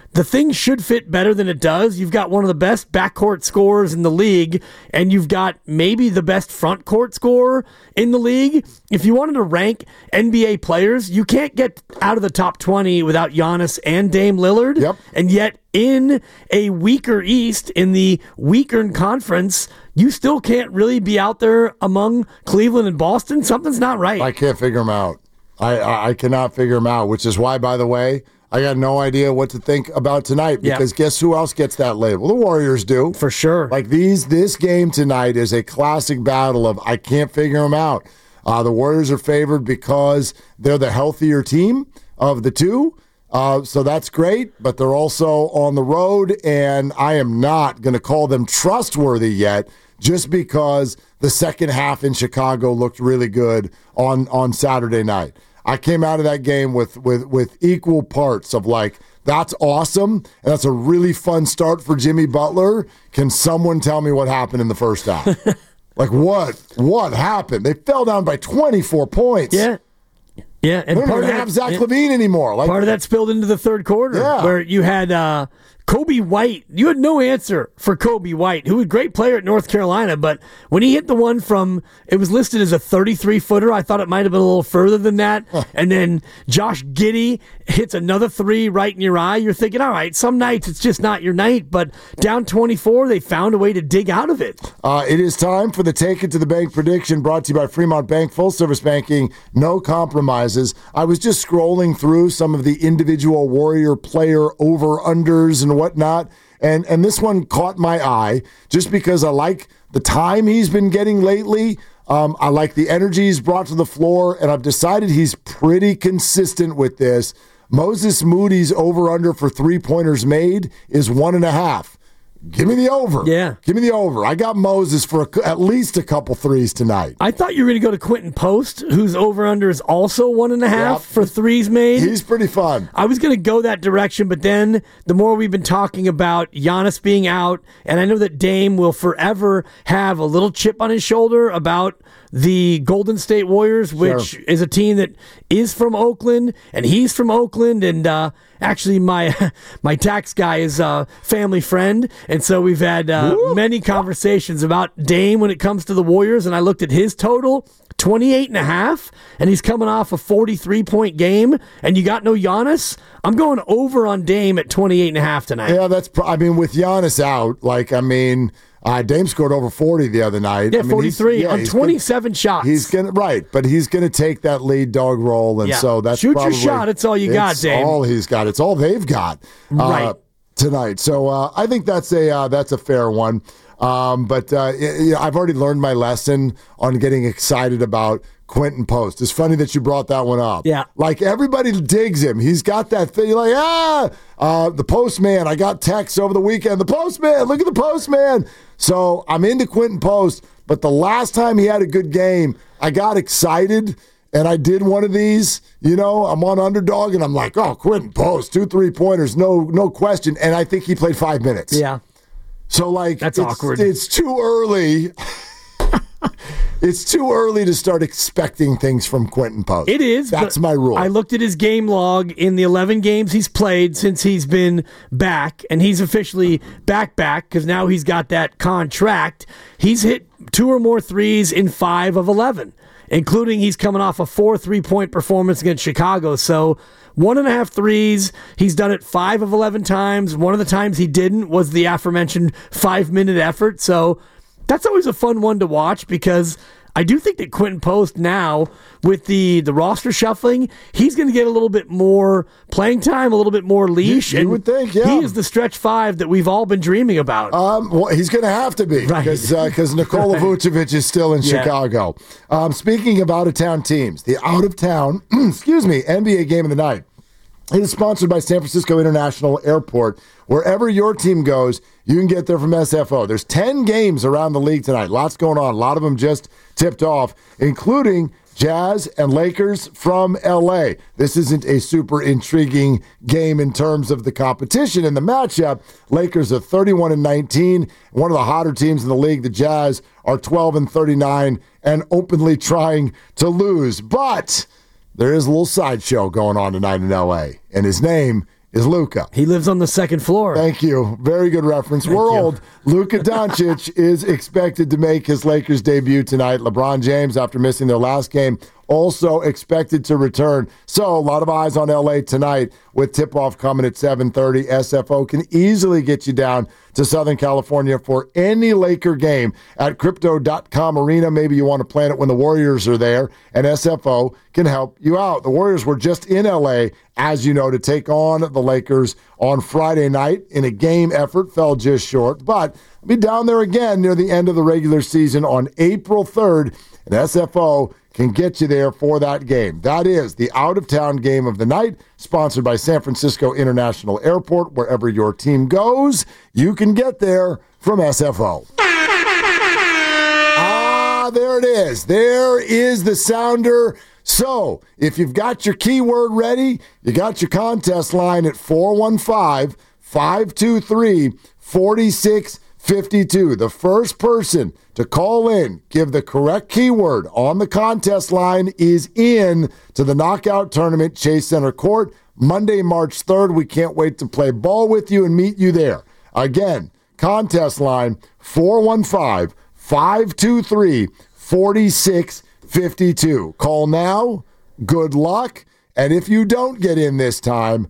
the thing should fit better than it does. You've got one of the best backcourt scorers in the league, and you've got maybe the best front court scorer in the league. If you wanted to rank NBA players, you can't get out of the top 20 without Giannis and Dame Lillard. Yep. And yet, in a weaker East, in the weaker conference, you still can't really be out there among Cleveland and Boston. Something's not right. I can't figure them out. I cannot figure them out, which is why, by the way, I got no idea what to think about tonight, because guess who else gets that label? The Warriors do. For sure. Like this game tonight is a classic battle of I can't figure them out. The Warriors are favored because they're the healthier team of the two. So that's great, but they're also on the road, and I am not going to call them trustworthy yet just because the second half in Chicago looked really good on Saturday night. I came out of that game with equal parts of like, that's awesome, and that's a really fun start for Jimmy Butler. Can someone tell me what happened in the first half? Like, what happened? They fell down by 24 points. Yeah, and we don't even have Zach LaVine anymore. Like, part of that spilled into the third quarter, where you had Kobe White. You had no answer for Kobe White, who was a great player at North Carolina, but when he hit the one from, it was listed as a 33-footer. I thought it might have been a little further than that. And then Josh Giddey hits another three right in your eye. You're thinking, all right, some nights it's just not your night, but down 24, they found a way to dig out of it. It is time for the Take It to the Bank prediction, brought to you by Fremont Bank, full-service banking, no compromises. I was just scrolling through some of the individual Warrior player over-unders and whatnot, and this one caught my eye just because I like the time he's been getting lately. I like the energy he's brought to the floor, and I've decided he's pretty consistent with this. Moses Moody's over-under for three-pointers made is 1.5. Give me the over. Yeah. Give me the over. I got Moses for at least a couple threes tonight. I thought you were going to go to Quentin Post, whose over-under is also 1.5 for threes made. He's pretty fun. I was going to go that direction, but then the more we've been talking about Giannis being out, and I know that Dame will forever have a little chip on his shoulder about the Golden State Warriors, which is a team that is from Oakland, and he's from Oakland, and actually my tax guy is a family friend, and so we've had many conversations about Dame when it comes to the Warriors, and I looked at his total, 28.5, and he's coming off a 43-point game, and you got no Giannis. I'm going over on Dame at 28.5 tonight. Yeah, with Giannis out, Dame scored over 40 the other night. Yeah, 43 on 27 shots. He's gonna take that lead dog role, and so that's shoot your shot. It's all you got, Dame. All he's got. It's all they've got tonight. So I think that's a fair one. But I've already learned my lesson on getting excited about Quentin Post. It's funny that you brought that one up. Yeah. Like, everybody digs him. He's got that thing. You're like, the postman. I got texts over the weekend. The postman. Look at the postman. So I'm into Quentin Post, but the last time he had a good game, I got excited, and I did one of these. I'm on Underdog, and I'm like, oh, Quentin Post, 2 3-pointers, no question. And I think he played 5 minutes. Yeah. So, that's awkward. It's too early. It's too early to start expecting things from Quentin Post. It is. That's my rule. I looked at his game log in the 11 games he's played since he's been back, and he's officially back because now he's got that contract. He's hit 2 or more threes in 5 of 11, including he's coming off a 4 3-point performance against Chicago. So 1.5 threes. He's done it 5 of 11 times. One of the times he didn't was the aforementioned 5-minute effort. So that's always a fun one to watch, because I do think that Quentin Post now, with the roster shuffling, he's going to get a little bit more playing time, a little bit more leash. You would think, yeah. He is the stretch 5 that we've all been dreaming about. Well, he's going to have to be, because Nikola Vucevic is still in Chicago. Speaking of out-of-town teams, the out-of-town, NBA game of the night. It is sponsored by San Francisco International Airport. Wherever your team goes, you can get there from SFO. There's 10 games around the league tonight. Lots going on. A lot of them just tipped off, including Jazz and Lakers from L.A. This isn't a super intriguing game in terms of the competition and the matchup. Lakers are 31-19, one of the hotter teams in the league. The Jazz are 12-39 and openly trying to lose. But there is a little sideshow going on tonight in L.A., and his name is Luka. He lives on the second floor. Thank you. Very good reference. We're old. Luka Doncic is expected to make his Lakers debut tonight. LeBron James, after missing their last game, also expected to return. So a lot of eyes on LA tonight with tip-off coming at 7:30. SFO can easily get you down to Southern California for any Laker game at Crypto.com Arena. Maybe you want to plan it when the Warriors are there, and SFO can help you out. The Warriors were just in LA, as you know, to take on the Lakers on Friday night in a game effort. Fell just short, but we'll be down there again near the end of the regular season on April 3rd, and SFO can get you there for that game. That is the out-of-town game of the night, sponsored by San Francisco International Airport. Wherever your team goes, you can get there from SFO. There it is. There is the sounder. So, if you've got your keyword ready, you got your contest line at 415-523-4652. The first person to call in, give the correct keyword on the contest line, is in to the knockout tournament, Chase Center Court, Monday, March 3rd. We can't wait to play ball with you and meet you there. Again, contest line 415-523-4652. Call now. Good luck. And if you don't get in this time,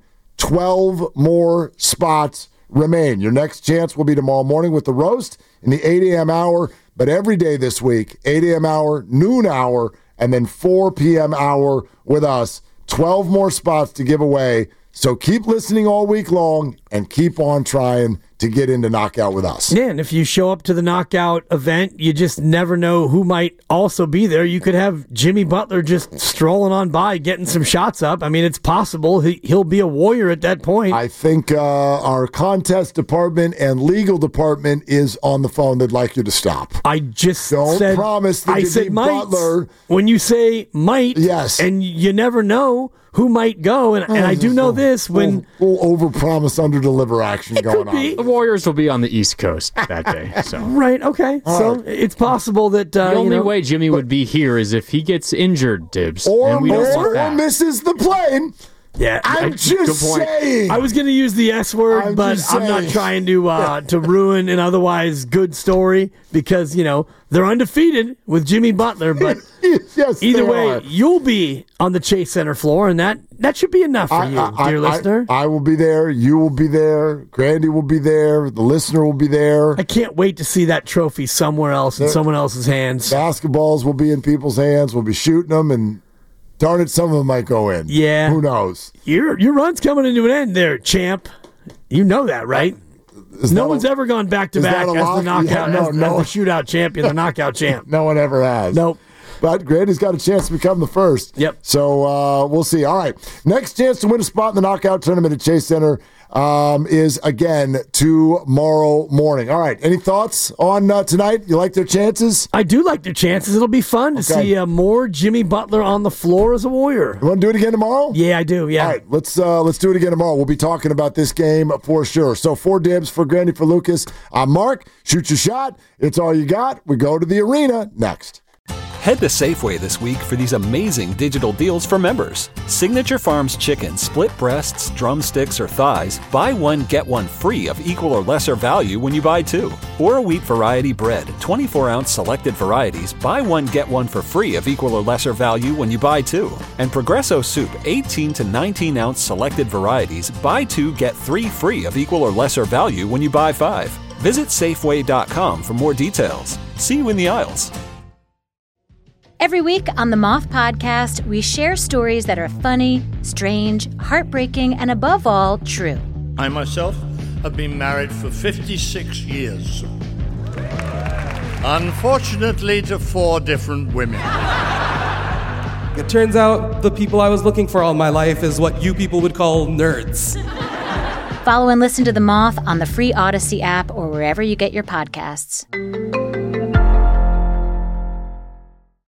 12 more spots remain. Your next chance will be tomorrow morning with the roast in the 8 a.m. hour, but every day this week, 8 a.m. hour, noon hour, and then 4 p.m. hour with us. 12 more spots to give away. So keep listening all week long and keep on trying to get into Knockout with us. Yeah, and if you show up to the Knockout event, you just never know who might also be there. You could have Jimmy Butler just strolling on by, getting some shots up. I mean, it's possible. He'll be a Warrior at that point. I think our contest department and legal department is on the phone. They'd like you to stop. I just don't promise that I said might. Butler. When you say might, yes, and you never know who might go, and I do know this, when we'll overpromise, underdeliver action going on. The Warriors will be on the East Coast that day. So right, okay. So it's possible that the only way Jimmy would be here is if he gets injured, Dibs, or and misses the plane. Yeah, I'm just saying. I was going to use the S word, but I'm not trying to ruin an otherwise good story because, they're undefeated with Jimmy Butler. But yes, either way, you'll be on the Chase Center floor, and that should be enough for you, dear listener. I will be there. You will be there. Grandy will be there. The listener will be there. I can't wait to see that trophy somewhere else in someone else's hands. Basketballs will be in people's hands. We'll be shooting them, and darn it, some of them might go in. Yeah. Who knows? Your run's coming into an end there, champ. You know that, right? No one's ever gone back-to-back as the knockout, as the shootout champion, the knockout champ. No one ever has. Nope. But Grandy's got a chance to become the first. Yep. So we'll see. All right. Next chance to win a spot in the knockout tournament at Chase Center is, again, tomorrow morning. All right. Any thoughts on tonight? You like their chances? I do like their chances. It'll be fun to see more Jimmy Butler on the floor as a Warrior. You want to do it again tomorrow? Yeah, I do. Yeah. All right. Let's do it again tomorrow. We'll be talking about this game for sure. So for Dibs, for Grandy, for Lucas, I'm Mark. Shoot your shot. It's all you got. We go to the arena next. Head to Safeway this week for these amazing digital deals for members. Signature Farms chicken, split breasts, drumsticks, or thighs, buy one, get one free of equal or lesser value when you buy two. Or a wheat variety bread, 24-ounce selected varieties, buy one, get one for free of equal or lesser value when you buy two. And Progresso soup, 18 to 19-ounce selected varieties, buy two, get three free of equal or lesser value when you buy five. Visit Safeway.com for more details. See you in the aisles. Every week on the Moth Podcast, we share stories that are funny, strange, heartbreaking, and above all, true. I myself have been married for 56 years. Unfortunately, to 4 different women. It turns out the people I was looking for all my life is what you people would call nerds. Follow and listen to The Moth on the free Odyssey app or wherever you get your podcasts.